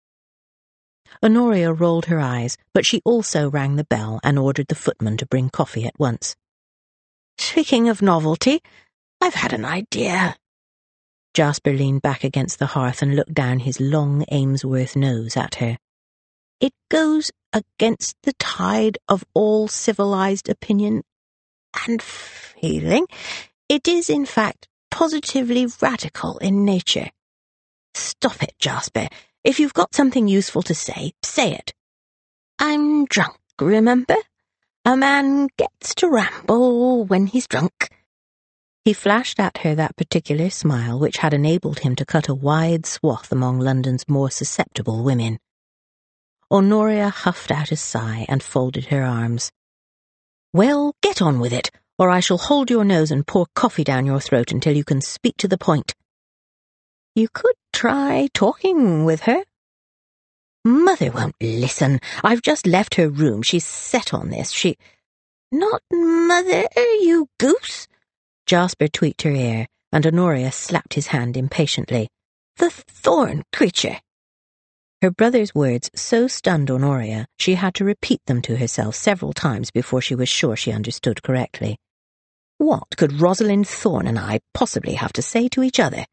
Honoria rolled her eyes, but she also rang the bell and ordered the footman to bring coffee at once. Speaking of novelty, I've had an idea. Jasper leaned back against the hearth and looked down his long Amesworth nose at her. It goes against the tide of all civilized opinion and feeling. It is, in fact, positively radical in nature. Stop it, Jasper. If you've got something useful to say, say it. I'm drunk, remember? A man gets to ramble when he's drunk. He flashed at her that particular smile which had enabled him to cut a wide swath among London's more susceptible women. Honoria huffed out a sigh and folded her arms. Well, get on with it, or I shall hold your nose and pour coffee down your throat until you can speak to the point. You could try talking with her. Mother won't listen. I've just left her room. She's set on this. She... Not Mother, you goose. Jasper tweaked her ear, and Honoria slapped his hand impatiently. The Thorne creature! Her brother's words so stunned Honoria she had to repeat them to herself several times before she was sure she understood correctly. What could Rosalind Thorne and I possibly have to say to each other?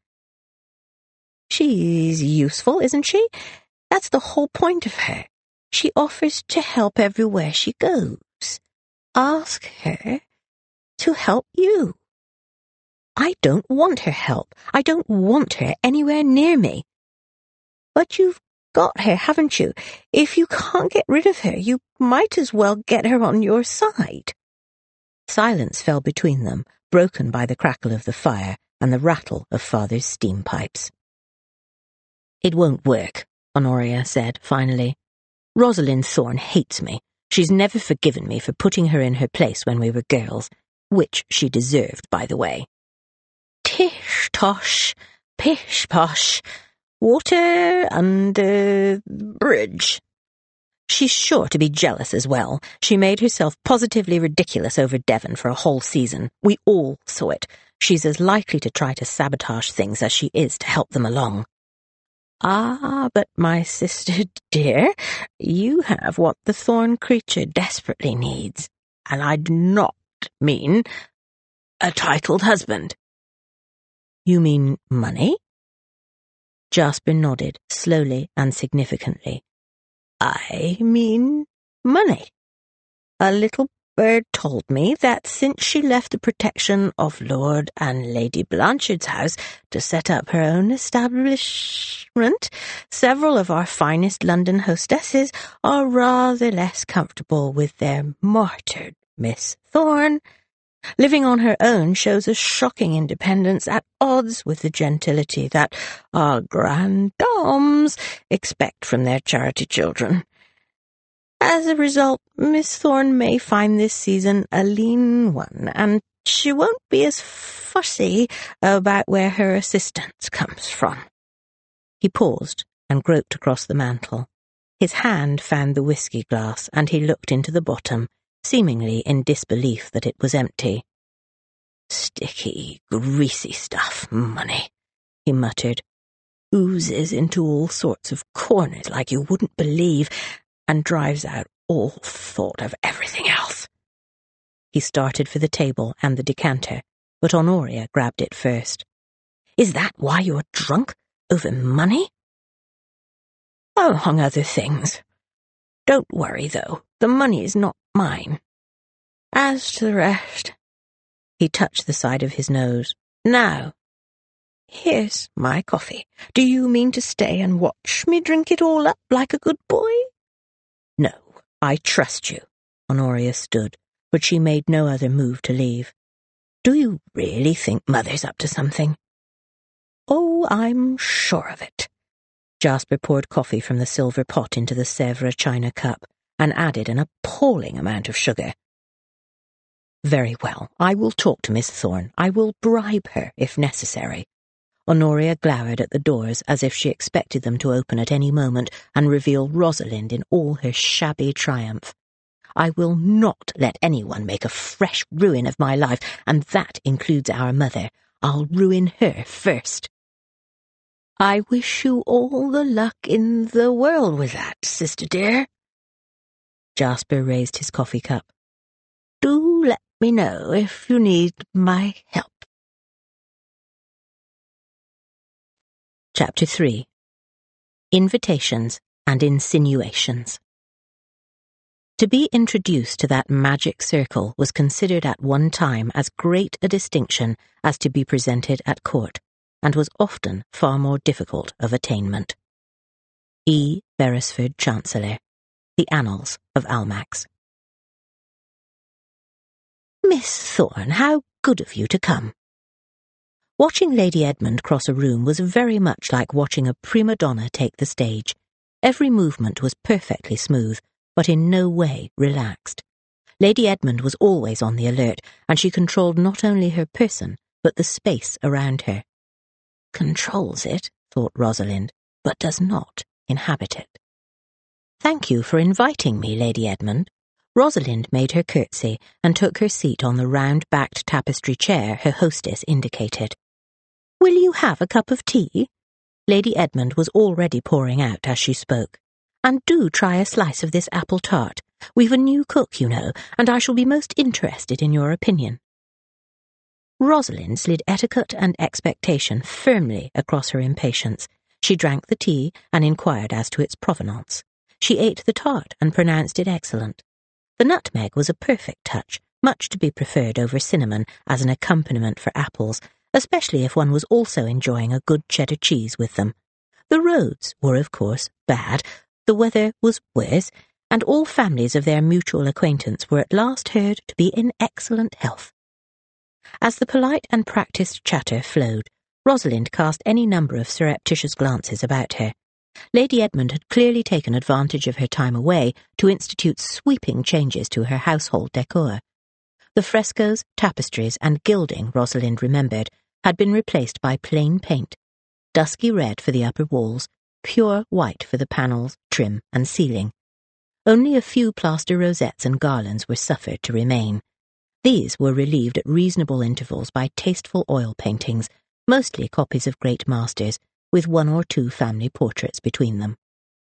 She's useful, isn't she? That's the whole point of her. She offers to help everywhere she goes. Ask her to help you. I don't want her help. I don't want her anywhere near me. But you've got her, haven't you? If you can't get rid of her, you might as well get her on your side. Silence fell between them, broken by the crackle of the fire and the rattle of Father's steam pipes. It won't work, Honoria said, finally. Rosalind Thorne hates me. She's never forgiven me for putting her in her place when we were girls, which she deserved, by the way. Tish-tosh, pish-posh, water under the bridge. She's sure to be jealous as well. She made herself positively ridiculous over Devon for a whole season. We all saw it. She's as likely to try to sabotage things as she is to help them along. Ah, but my sister dear, you have what the Thorne creature desperately needs, and I do not mean a titled husband. You mean money? Jasper nodded, slowly and significantly. I mean money. A little bird told me that since she left the protection of Lord and Lady Blanchard's house to set up her own establishment, several of our finest London hostesses are rather less comfortable with their martyred Miss Thorne. Living on her own shows a shocking independence at odds with the gentility that our grand dames expect from their charity children. As a result, Miss Thorne may find this season a lean one, and she won't be as fussy about where her assistance comes from. He paused and groped across the mantel. His hand found the whisky glass, and he looked into the bottom, seemingly in disbelief that it was empty. Sticky, greasy stuff, money, he muttered. Oozes into all sorts of corners like you wouldn't believe, and drives out all thought of everything else. He started for the table and the decanter, but Honoria grabbed it first. Is that why you're drunk? Over money? Among other things. Don't worry, though. The money is not mine. As to the rest... He touched the side of his nose. Now, here's my coffee. Do you mean to stay and watch me drink it all up like a good boy? I trust you. Honoria stood, but she made no other move to leave. Do you really think Mother's up to something? Oh, I'm sure of it. Jasper poured coffee from the silver pot into the Sèvres china cup and added an appalling amount of sugar. Very well, I will talk to Miss Thorne. I will bribe her, if necessary. Honoria glowered at the doors as if she expected them to open at any moment and reveal Rosalind in all her shabby triumph. I will not let anyone make a fresh ruin of my life, and that includes our mother. I'll ruin her first. I wish you all the luck in the world with that, sister dear. Jasper raised his coffee cup. Do let me know if you need my help. Chapter three. Invitations and Insinuations. To be introduced to that magic circle was considered at one time as great a distinction as to be presented at court, and was often far more difficult of attainment. E. Beresford, Chancellor. The Annals of Almack's. Miss Thorne, how good of you to come. Watching Lady Edmund cross a room was very much like watching a prima donna take the stage. Every movement was perfectly smooth, but in no way relaxed. Lady Edmund was always on the alert, and she controlled not only her person, but the space around her. Controls it, thought Rosalind, but does not inhabit it. Thank you for inviting me, Lady Edmund. Rosalind made her curtsy and took her seat on the round-backed tapestry chair her hostess indicated. Will you have a cup of tea? Lady Edmund was already pouring out as she spoke. And do try a slice of this apple tart. We've a new cook, you know, and I shall be most interested in your opinion. Rosalind slid etiquette and expectation firmly across her impatience. She drank the tea and inquired as to its provenance. She ate the tart and pronounced it excellent. The nutmeg was a perfect touch, much to be preferred over cinnamon as an accompaniment for apples, especially if one was also enjoying a good cheddar cheese with them. The roads were, of course, bad, the weather was worse, and all families of their mutual acquaintance were at last heard to be in excellent health. As the polite and practised chatter flowed, Rosalind cast any number of surreptitious glances about her. Lady Edmund had clearly taken advantage of her time away to institute sweeping changes to her household decor. The frescoes, tapestries, and gilding, Rosalind remembered, had been replaced by plain paint, dusky red for the upper walls, pure white for the panels, trim, and ceiling. Only a few plaster rosettes and garlands were suffered to remain. These were relieved at reasonable intervals by tasteful oil paintings, mostly copies of great masters, with one or two family portraits between them.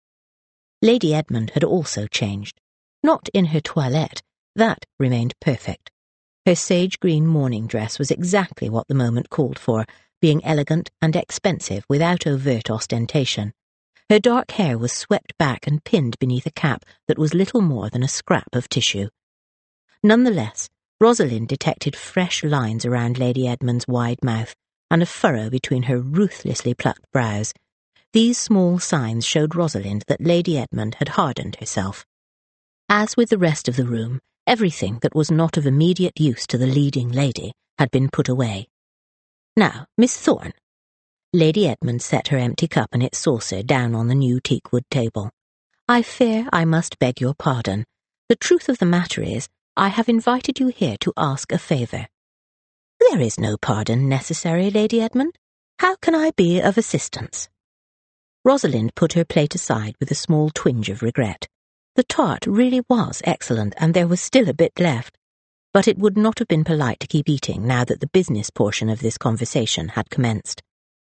Lady Edmund had also changed. Not in her toilette, that remained perfect. Her sage-green morning dress was exactly what the moment called for, being elegant and expensive without overt ostentation. Her dark hair was swept back and pinned beneath a cap that was little more than a scrap of tissue. Nonetheless, Rosalind detected fresh lines around Lady Edmund's wide mouth, and a furrow between her ruthlessly plucked brows. These small signs showed Rosalind that Lady Edmund had hardened herself. As with the rest of the room, everything that was not of immediate use to the leading lady had been put away. Now, Miss Thorne. Lady Edmund set her empty cup and its saucer down on the new teakwood table. I fear I must beg your pardon. The truth of the matter is, I have invited you here to ask a favour. There is no pardon necessary, Lady Edmund. How can I be of assistance? Rosalind put her plate aside with a small twinge of regret. The tart really was excellent, and there was still a bit left. But it would not have been polite to keep eating now that the business portion of this conversation had commenced.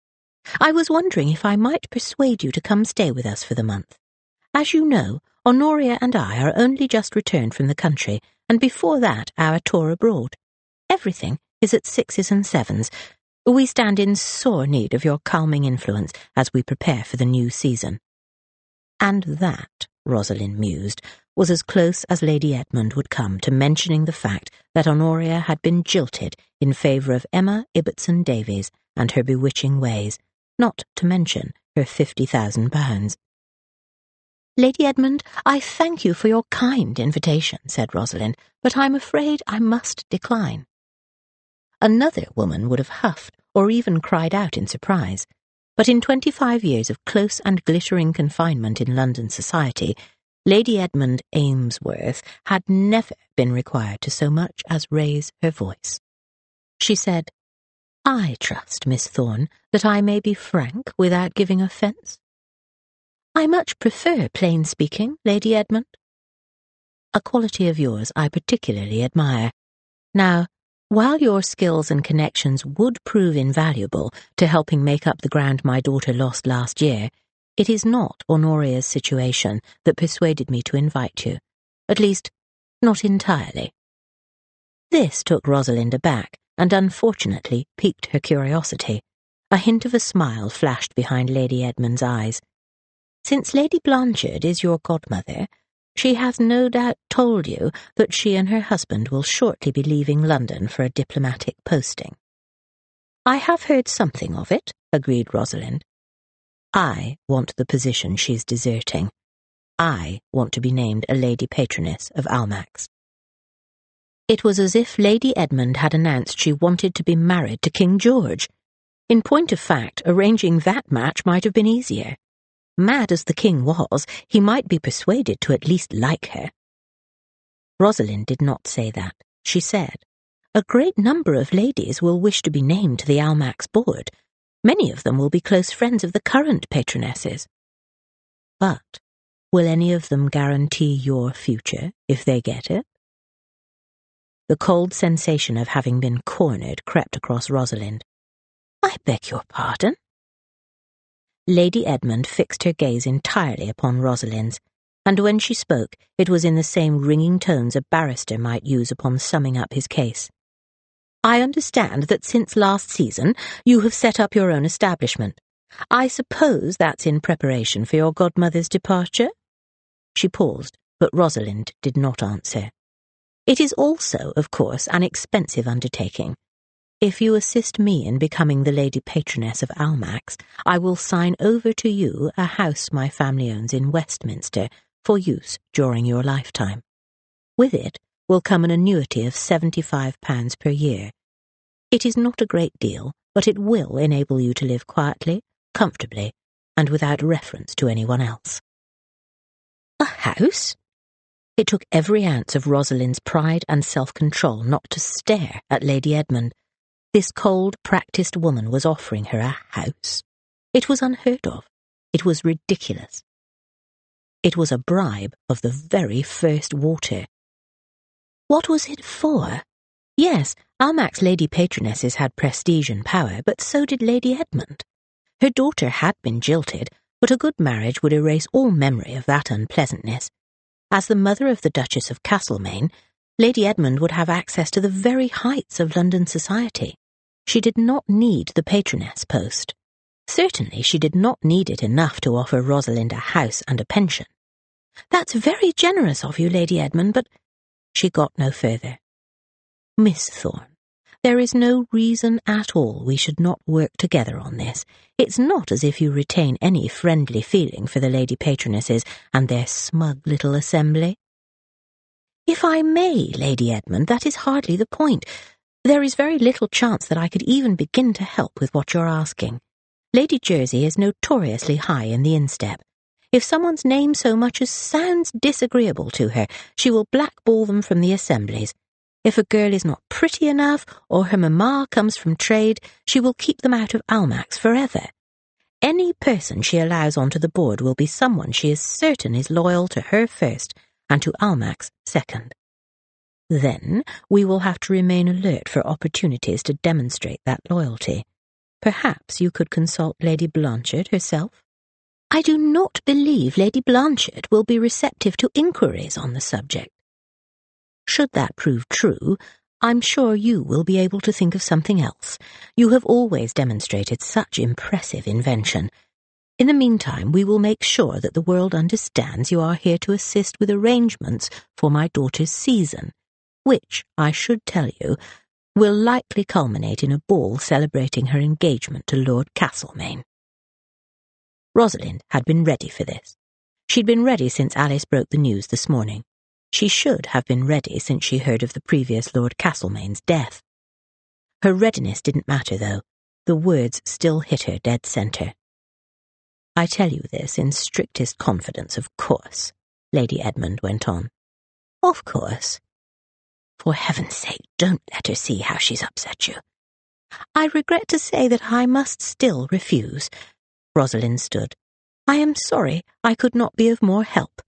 I was wondering if I might persuade you to come stay with us for the month. As you know, Honoria and I are only just returned from the country, and before that our tour abroad. Everything is at sixes and sevens. We stand in sore need of your calming influence as we prepare for the new season. And that, Rosalind mused, was as close as Lady Edmund would come to mentioning the fact that Honoria had been jilted in favour of Emma Ibbotson Davies and her bewitching ways, not to mention her fifty thousand pounds. "Lady Edmund, I thank you for your kind invitation," said Rosalind, "but I'm afraid I must decline." Another woman would have huffed or even cried out in surprise, but in twenty-five years of close and glittering confinement in London society, Lady Edmund Amesworth had never been required to so much as raise her voice. She said, "I trust, Miss Thorne, that I may be frank without giving offence." "I much prefer plain speaking, Lady Edmund." "A quality of yours I particularly admire. Now, while your skills and connections would prove invaluable to helping make up the ground my daughter lost last year, it is not Honoria's situation that persuaded me to invite you. At least, not entirely." This took Rosalind aback, and unfortunately piqued her curiosity. A hint of a smile flashed behind Lady Edmund's eyes. "Since Lady Blanchard is your godmother, she has no doubt told you that she and her husband will shortly be leaving London for a diplomatic posting." "I have heard something of it," agreed Rosalind. "I want the position she's deserting. I want to be named a Lady Patroness of Almack's." It was as if Lady Edmund had announced she wanted to be married to King George. In point of fact, arranging that match might have been easier. Mad as the king was, he might be persuaded to at least like her. Rosalind did not say that. She said, "A great number of ladies will wish to be named to the Almack's board. Many of them will be close friends of the current patronesses. But will any of them guarantee your future if they get it?" The cold sensation of having been cornered crept across Rosalind. "I beg your pardon?" Lady Edmund fixed her gaze entirely upon Rosalind's, and when she spoke, it was in the same ringing tones a barrister might use upon summing up his case. "I understand that since last season you have set up your own establishment. I suppose that's in preparation for your godmother's departure?" She paused, but Rosalind did not answer. "It is also, of course, an expensive undertaking. If you assist me in becoming the Lady Patroness of Almack's, I will sign over to you a house my family owns in Westminster for use during your lifetime. With it will come an annuity of seventy-five pounds per year. It is not a great deal, but it will enable you to live quietly, comfortably, and without reference to anyone else." "A house?" It took every ounce of Rosalind's pride and self-control not to stare at Lady Edmund. This cold, practised woman was offering her a house. It was unheard of. It was ridiculous. It was a bribe of the very first water. What was it for? Yes, Almack's Lady Patronesses had prestige and power, but so did Lady Edmund. Her daughter had been jilted, but a good marriage would erase all memory of that unpleasantness. As the mother of the Duchess of Castlemaine, Lady Edmund would have access to the very heights of London society. She did not need the patroness post. Certainly she did not need it enough to offer Rosalind a house and a pension. "That's very generous of you, Lady Edmund, but—" She got no further. "Miss Thorne, there is no reason at all we should not work together on this. It's not as if you retain any friendly feeling for the Lady Patronesses and their smug little assembly." "If I may, Lady Edmund, that is hardly the point. There is very little chance that I could even begin to help with what you're asking. Lady Jersey is notoriously high in the instep. If someone's name so much as sounds disagreeable to her, she will blackball them from the assemblies. If a girl is not pretty enough, or her mamma comes from trade, she will keep them out of Almack's forever. Any person she allows onto the board will be someone she is certain is loyal to her first, and to Almack's second. Then we will have to remain alert for opportunities to demonstrate that loyalty. Perhaps you could consult Lady Blanchard herself." "I do not believe Lady Blanchard will be receptive to inquiries on the subject." "Should that prove true, I'm sure you will be able to think of something else. You have always demonstrated such impressive invention. In the meantime, we will make sure that the world understands you are here to assist with arrangements for my daughter's season, which, I should tell you, will likely culminate in a ball celebrating her engagement to Lord Castlemaine." Rosalind had been ready for this. She'd been ready since Alice broke the news this morning. She should have been ready since she heard of the previous Lord Castlemaine's death. Her readiness didn't matter, though. The words still hit her dead centre. "I tell you this in strictest confidence, of course," Lady Edmund went on. "Of course. For heaven's sake, don't let her see how she's upset you." "I regret to say that I must still refuse." Rosalind stood. "I am sorry I could not be of more help."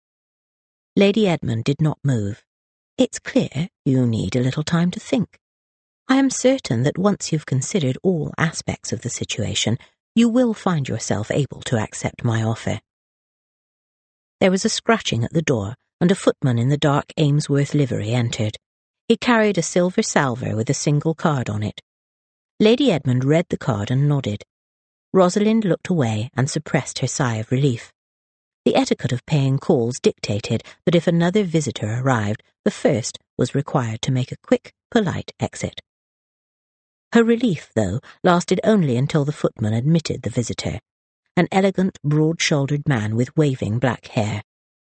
Lady Edmund did not move. "It's clear you need a little time to think. I am certain that once you've considered all aspects of the situation, you will find yourself able to accept my offer." There was a scratching at the door, and a footman in the dark Amesworth livery entered. He carried a silver salver with a single card on it. Lady Edmund read the card and nodded. Rosalind looked away and suppressed her sigh of relief. The etiquette of paying calls dictated that if another visitor arrived, the first was required to make a quick, polite exit. Her relief, though, lasted only until the footman admitted the visitor, an elegant, broad-shouldered man with waving black hair.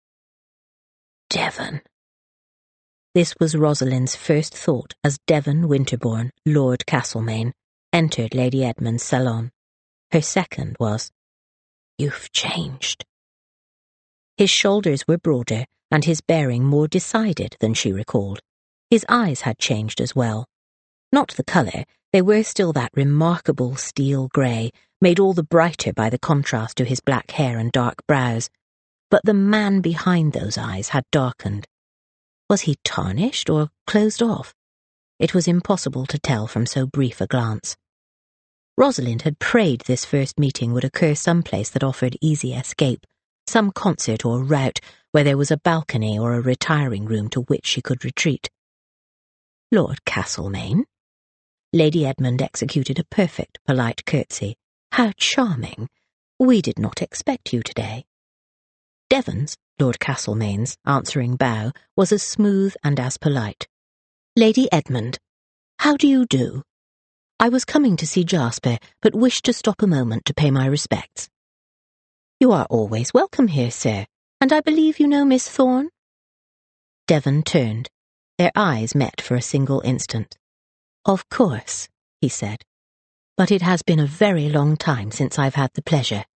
Devon. This was Rosalind's first thought as Devon Winterbourne, Lord Castlemaine, entered Lady Edmund's salon. Her second was, "You've changed." His shoulders were broader and his bearing more decided than she recalled. His eyes had changed as well. Not the colour, they were still that remarkable steel grey, made all the brighter by the contrast to his black hair and dark brows. But the man behind those eyes had darkened. Was he tarnished or closed off? It was impossible to tell from so brief a glance. Rosalind had prayed this first meeting would occur someplace that offered easy escape, some concert or rout where there was a balcony or a retiring room to which she could retreat. "Lord Castlemaine?" Lady Edmund executed a perfect, polite curtsy. "How charming! We did not expect you today." Devon's, Lord Castlemaine's, answering bow was as smooth and as polite. "Lady Edmund, how do you do? I was coming to see Jasper, but wished to stop a moment to pay my respects." "You are always welcome here, sir, and I believe you know Miss Thorne?" Devon turned. Their eyes met for a single instant. "Of course," he said, "but it has been a very long time since I've had the pleasure."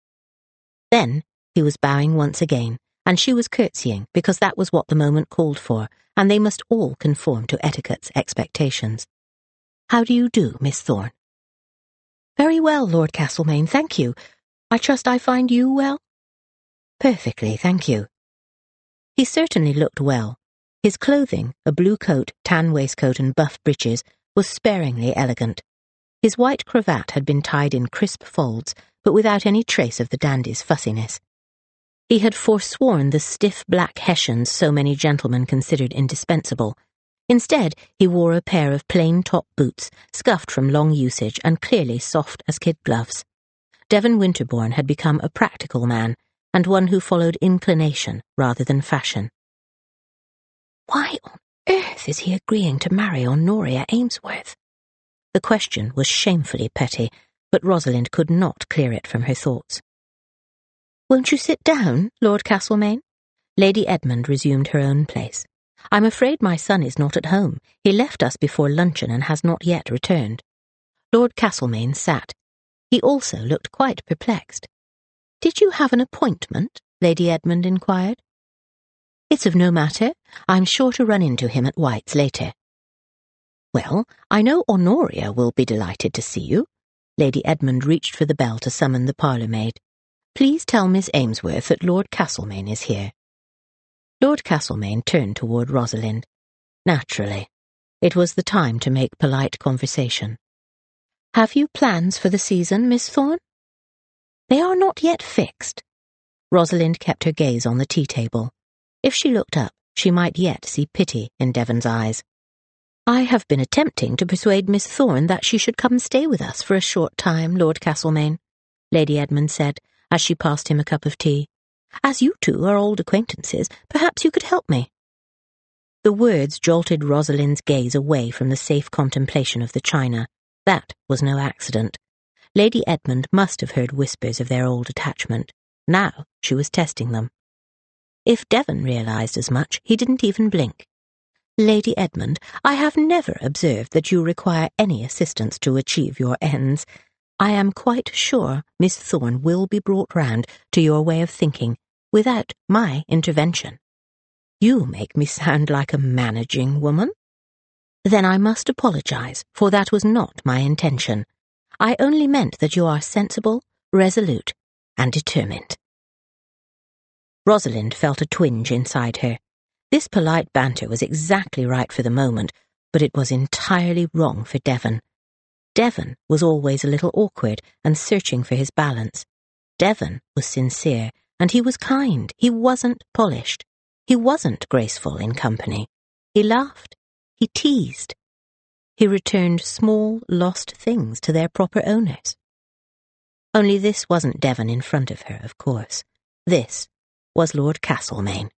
Then he was bowing once again, and she was curtsying because that was what the moment called for, and they must all conform to etiquette's expectations. "How do you do, Miss Thorne?" "Very well, Lord Castlemaine, thank you. I trust I find you well?" "Perfectly, thank you." He certainly looked well. His clothing, a blue coat, tan waistcoat and buff breeches, was sparingly elegant. His white cravat had been tied in crisp folds, but without any trace of the dandy's fussiness. He had forsworn the stiff black hessians so many gentlemen considered indispensable. Instead, he wore a pair of plain top boots, scuffed from long usage and clearly soft as kid gloves. Devon Winterbourne had become a practical man, and one who followed inclination rather than fashion. Why on earth is he agreeing to marry Honoria Amesworth? The question was shamefully petty, but Rosalind could not clear it from her thoughts. "Won't you sit down, Lord Castlemaine?" Lady Edmund resumed her own place. "I'm afraid my son is not at home. He left us before luncheon and has not yet returned." Lord Castlemaine sat. He also looked quite perplexed. "Did you have an appointment?" Lady Edmund inquired. "It's of no matter. I'm sure to run into him at White's later." "Well, I know Honoria will be delighted to see you." Lady Edmund reached for the bell to summon the parlour-maid. "Please tell Miss Amesworth that Lord Castlemaine is here." Lord Castlemaine turned toward Rosalind. Naturally. It was the time to make polite conversation. "Have you plans for the season, Miss Thorne?" "They are not yet fixed." Rosalind kept her gaze on the tea-table. If she looked up, she might yet see pity in Devon's eyes. "I have been attempting to persuade Miss Thorne that she should come stay with us for a short time, Lord Castlemaine," Lady Edmund said, as she passed him a cup of tea. "As you two are old acquaintances, perhaps you could help me." The words jolted Rosalind's gaze away from the safe contemplation of the china. That was no accident. Lady Edmund must have heard whispers of their old attachment. Now she was testing them. If Devon realized as much, he didn't even blink. "Lady Edmund, I have never observed that you require any assistance to achieve your ends. I am quite sure Miss Thorne will be brought round to your way of thinking without my intervention." "You make me sound like a managing woman." "Then I must apologize, for that was not my intention. I only meant that you are sensible, resolute, and determined." Rosalind felt a twinge inside her. This polite banter was exactly right for the moment, but it was entirely wrong for Devon. Devon was always a little awkward and searching for his balance. Devon was sincere, and he was kind. He wasn't polished. He wasn't graceful in company. He laughed. He teased. He returned small, lost things to their proper owners. Only this wasn't Devon in front of her, of course. This was Lord Castlemaine.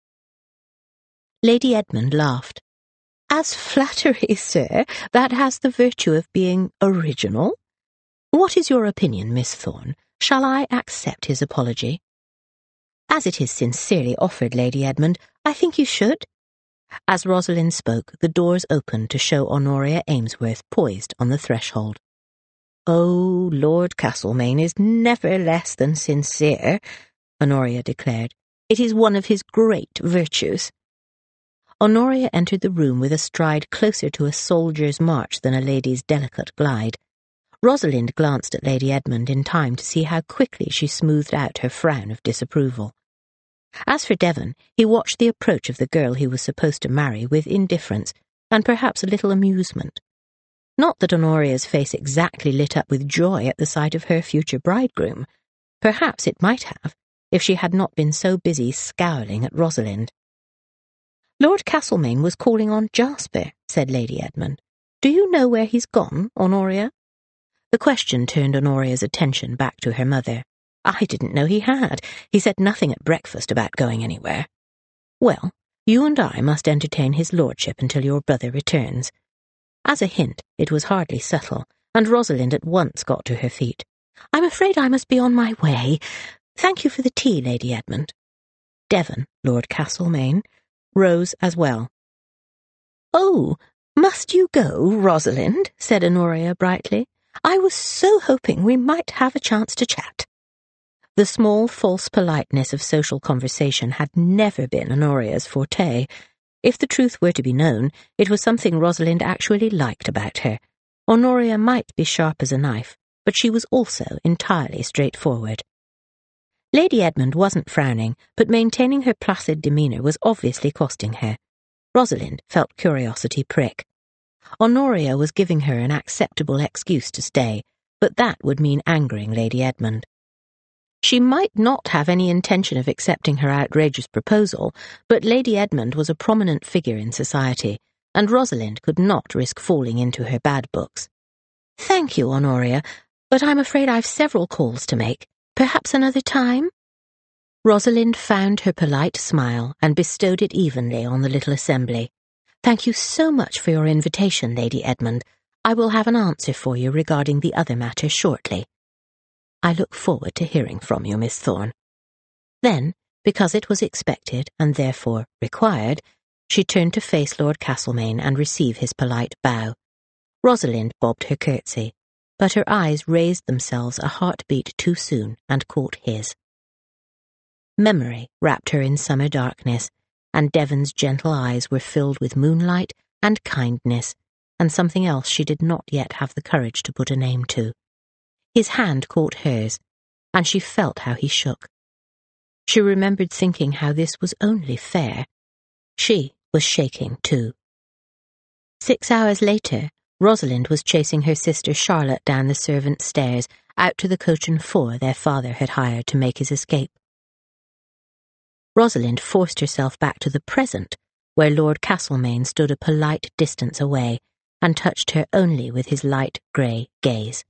Lady Edmund laughed. "As flattery, sir, that has the virtue of being original. What is your opinion, Miss Thorne? Shall I accept his apology?" "As it is sincerely offered, Lady Edmund, I think you should." As Rosalind spoke, the doors opened to show Honoria Amesworth poised on the threshold. "Oh, Lord Castlemaine is never less than sincere," Honoria declared. "It is one of his great virtues." Honoria entered the room with a stride closer to a soldier's march than a lady's delicate glide. Rosalind glanced at Lady Edmund in time to see how quickly she smoothed out her frown of disapproval. As for Devon, he watched the approach of the girl he was supposed to marry with indifference and perhaps a little amusement. Not that Honoria's face exactly lit up with joy at the sight of her future bridegroom. Perhaps it might have, if she had not been so busy scowling at Rosalind. "Lord Castlemaine was calling on Jasper," said Lady Edmund. "Do you know where he's gone, Honoria?" The question turned Honoria's attention back to her mother. "I didn't know he had. He said nothing at breakfast about going anywhere." "Well, you and I must entertain his lordship until your brother returns." As a hint, it was hardly subtle, and Rosalind at once got to her feet. "I'm afraid I must be on my way. Thank you for the tea, Lady Edmund." Devon, Lord Castlemaine, rose as well. "Oh, must you go, Rosalind?" said Honoria brightly. "I was so hoping we might have a chance to chat." The small, false politeness of social conversation had never been Honoria's forte. If the truth were to be known, it was something Rosalind actually liked about her. Honoria might be sharp as a knife, but she was also entirely straightforward. Lady Edmund wasn't frowning, but maintaining her placid demeanour was obviously costing her. Rosalind felt curiosity prick. Honoria was giving her an acceptable excuse to stay, but that would mean angering Lady Edmund. She might not have any intention of accepting her outrageous proposal, but Lady Edmund was a prominent figure in society, and Rosalind could not risk falling into her bad books. "Thank you, Honoria, but I'm afraid I've several calls to make. Perhaps another time?" Rosalind found her polite smile and bestowed it evenly on the little assembly. "Thank you so much for your invitation, Lady Edmund. I will have an answer for you regarding the other matter shortly." "I look forward to hearing from you, Miss Thorne." Then, because it was expected and therefore required, she turned to face Lord Castlemaine and receive his polite bow. Rosalind bobbed her curtsy, but her eyes raised themselves a heartbeat too soon and caught his. Memory wrapped her in summer darkness, and Devon's gentle eyes were filled with moonlight and kindness, and something else she did not yet have the courage to put a name to. His hand caught hers, and she felt how he shook. She remembered thinking how this was only fair. She was shaking too. Six hours later, Rosalind was chasing her sister Charlotte down the servants' stairs, out to the coach and four their father had hired to make his escape. Rosalind forced herself back to the present, where Lord Castlemaine stood a polite distance away, and touched her only with his light grey gaze.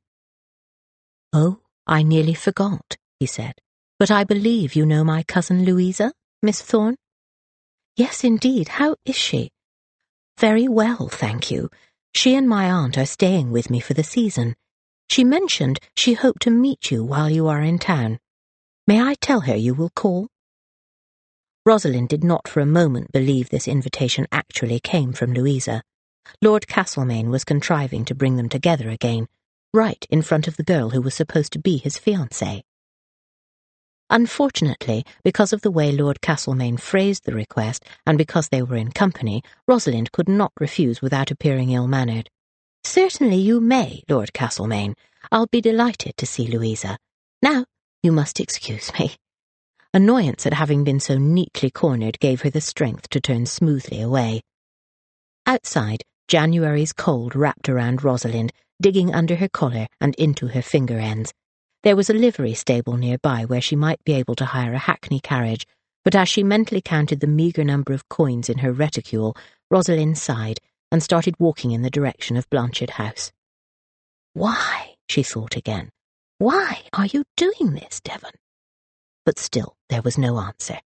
"Oh, I nearly forgot," he said. "But I believe you know my cousin Louisa, Miss Thorne?" "Yes, indeed. How is she?" "Very well, thank you. She and my aunt are staying with me for the season. She mentioned she hoped to meet you while you are in town." May I tell her you will call?" Rosalind did not for a moment believe this invitation actually came from Louisa. Lord Castlemaine was contriving to bring them together again, right in front of the girl who was supposed to be his fiancée. Unfortunately, because of the way Lord Castlemaine phrased the request, and because they were in company, Rosalind could not refuse without appearing ill-mannered. "Certainly you may, Lord Castlemaine. I'll be delighted to see Louisa. Now, you must excuse me." Annoyance at having been so neatly cornered gave her the strength to turn smoothly away. Outside, January's cold wrapped around Rosalind, digging under her collar and into her finger ends. There was a livery stable nearby where she might be able to hire a hackney carriage, but as she mentally counted the meagre number of coins in her reticule, Rosalind sighed and started walking in the direction of Blanchard House. "Why," she thought again, "why are you doing this, Devon?" But still there was no answer.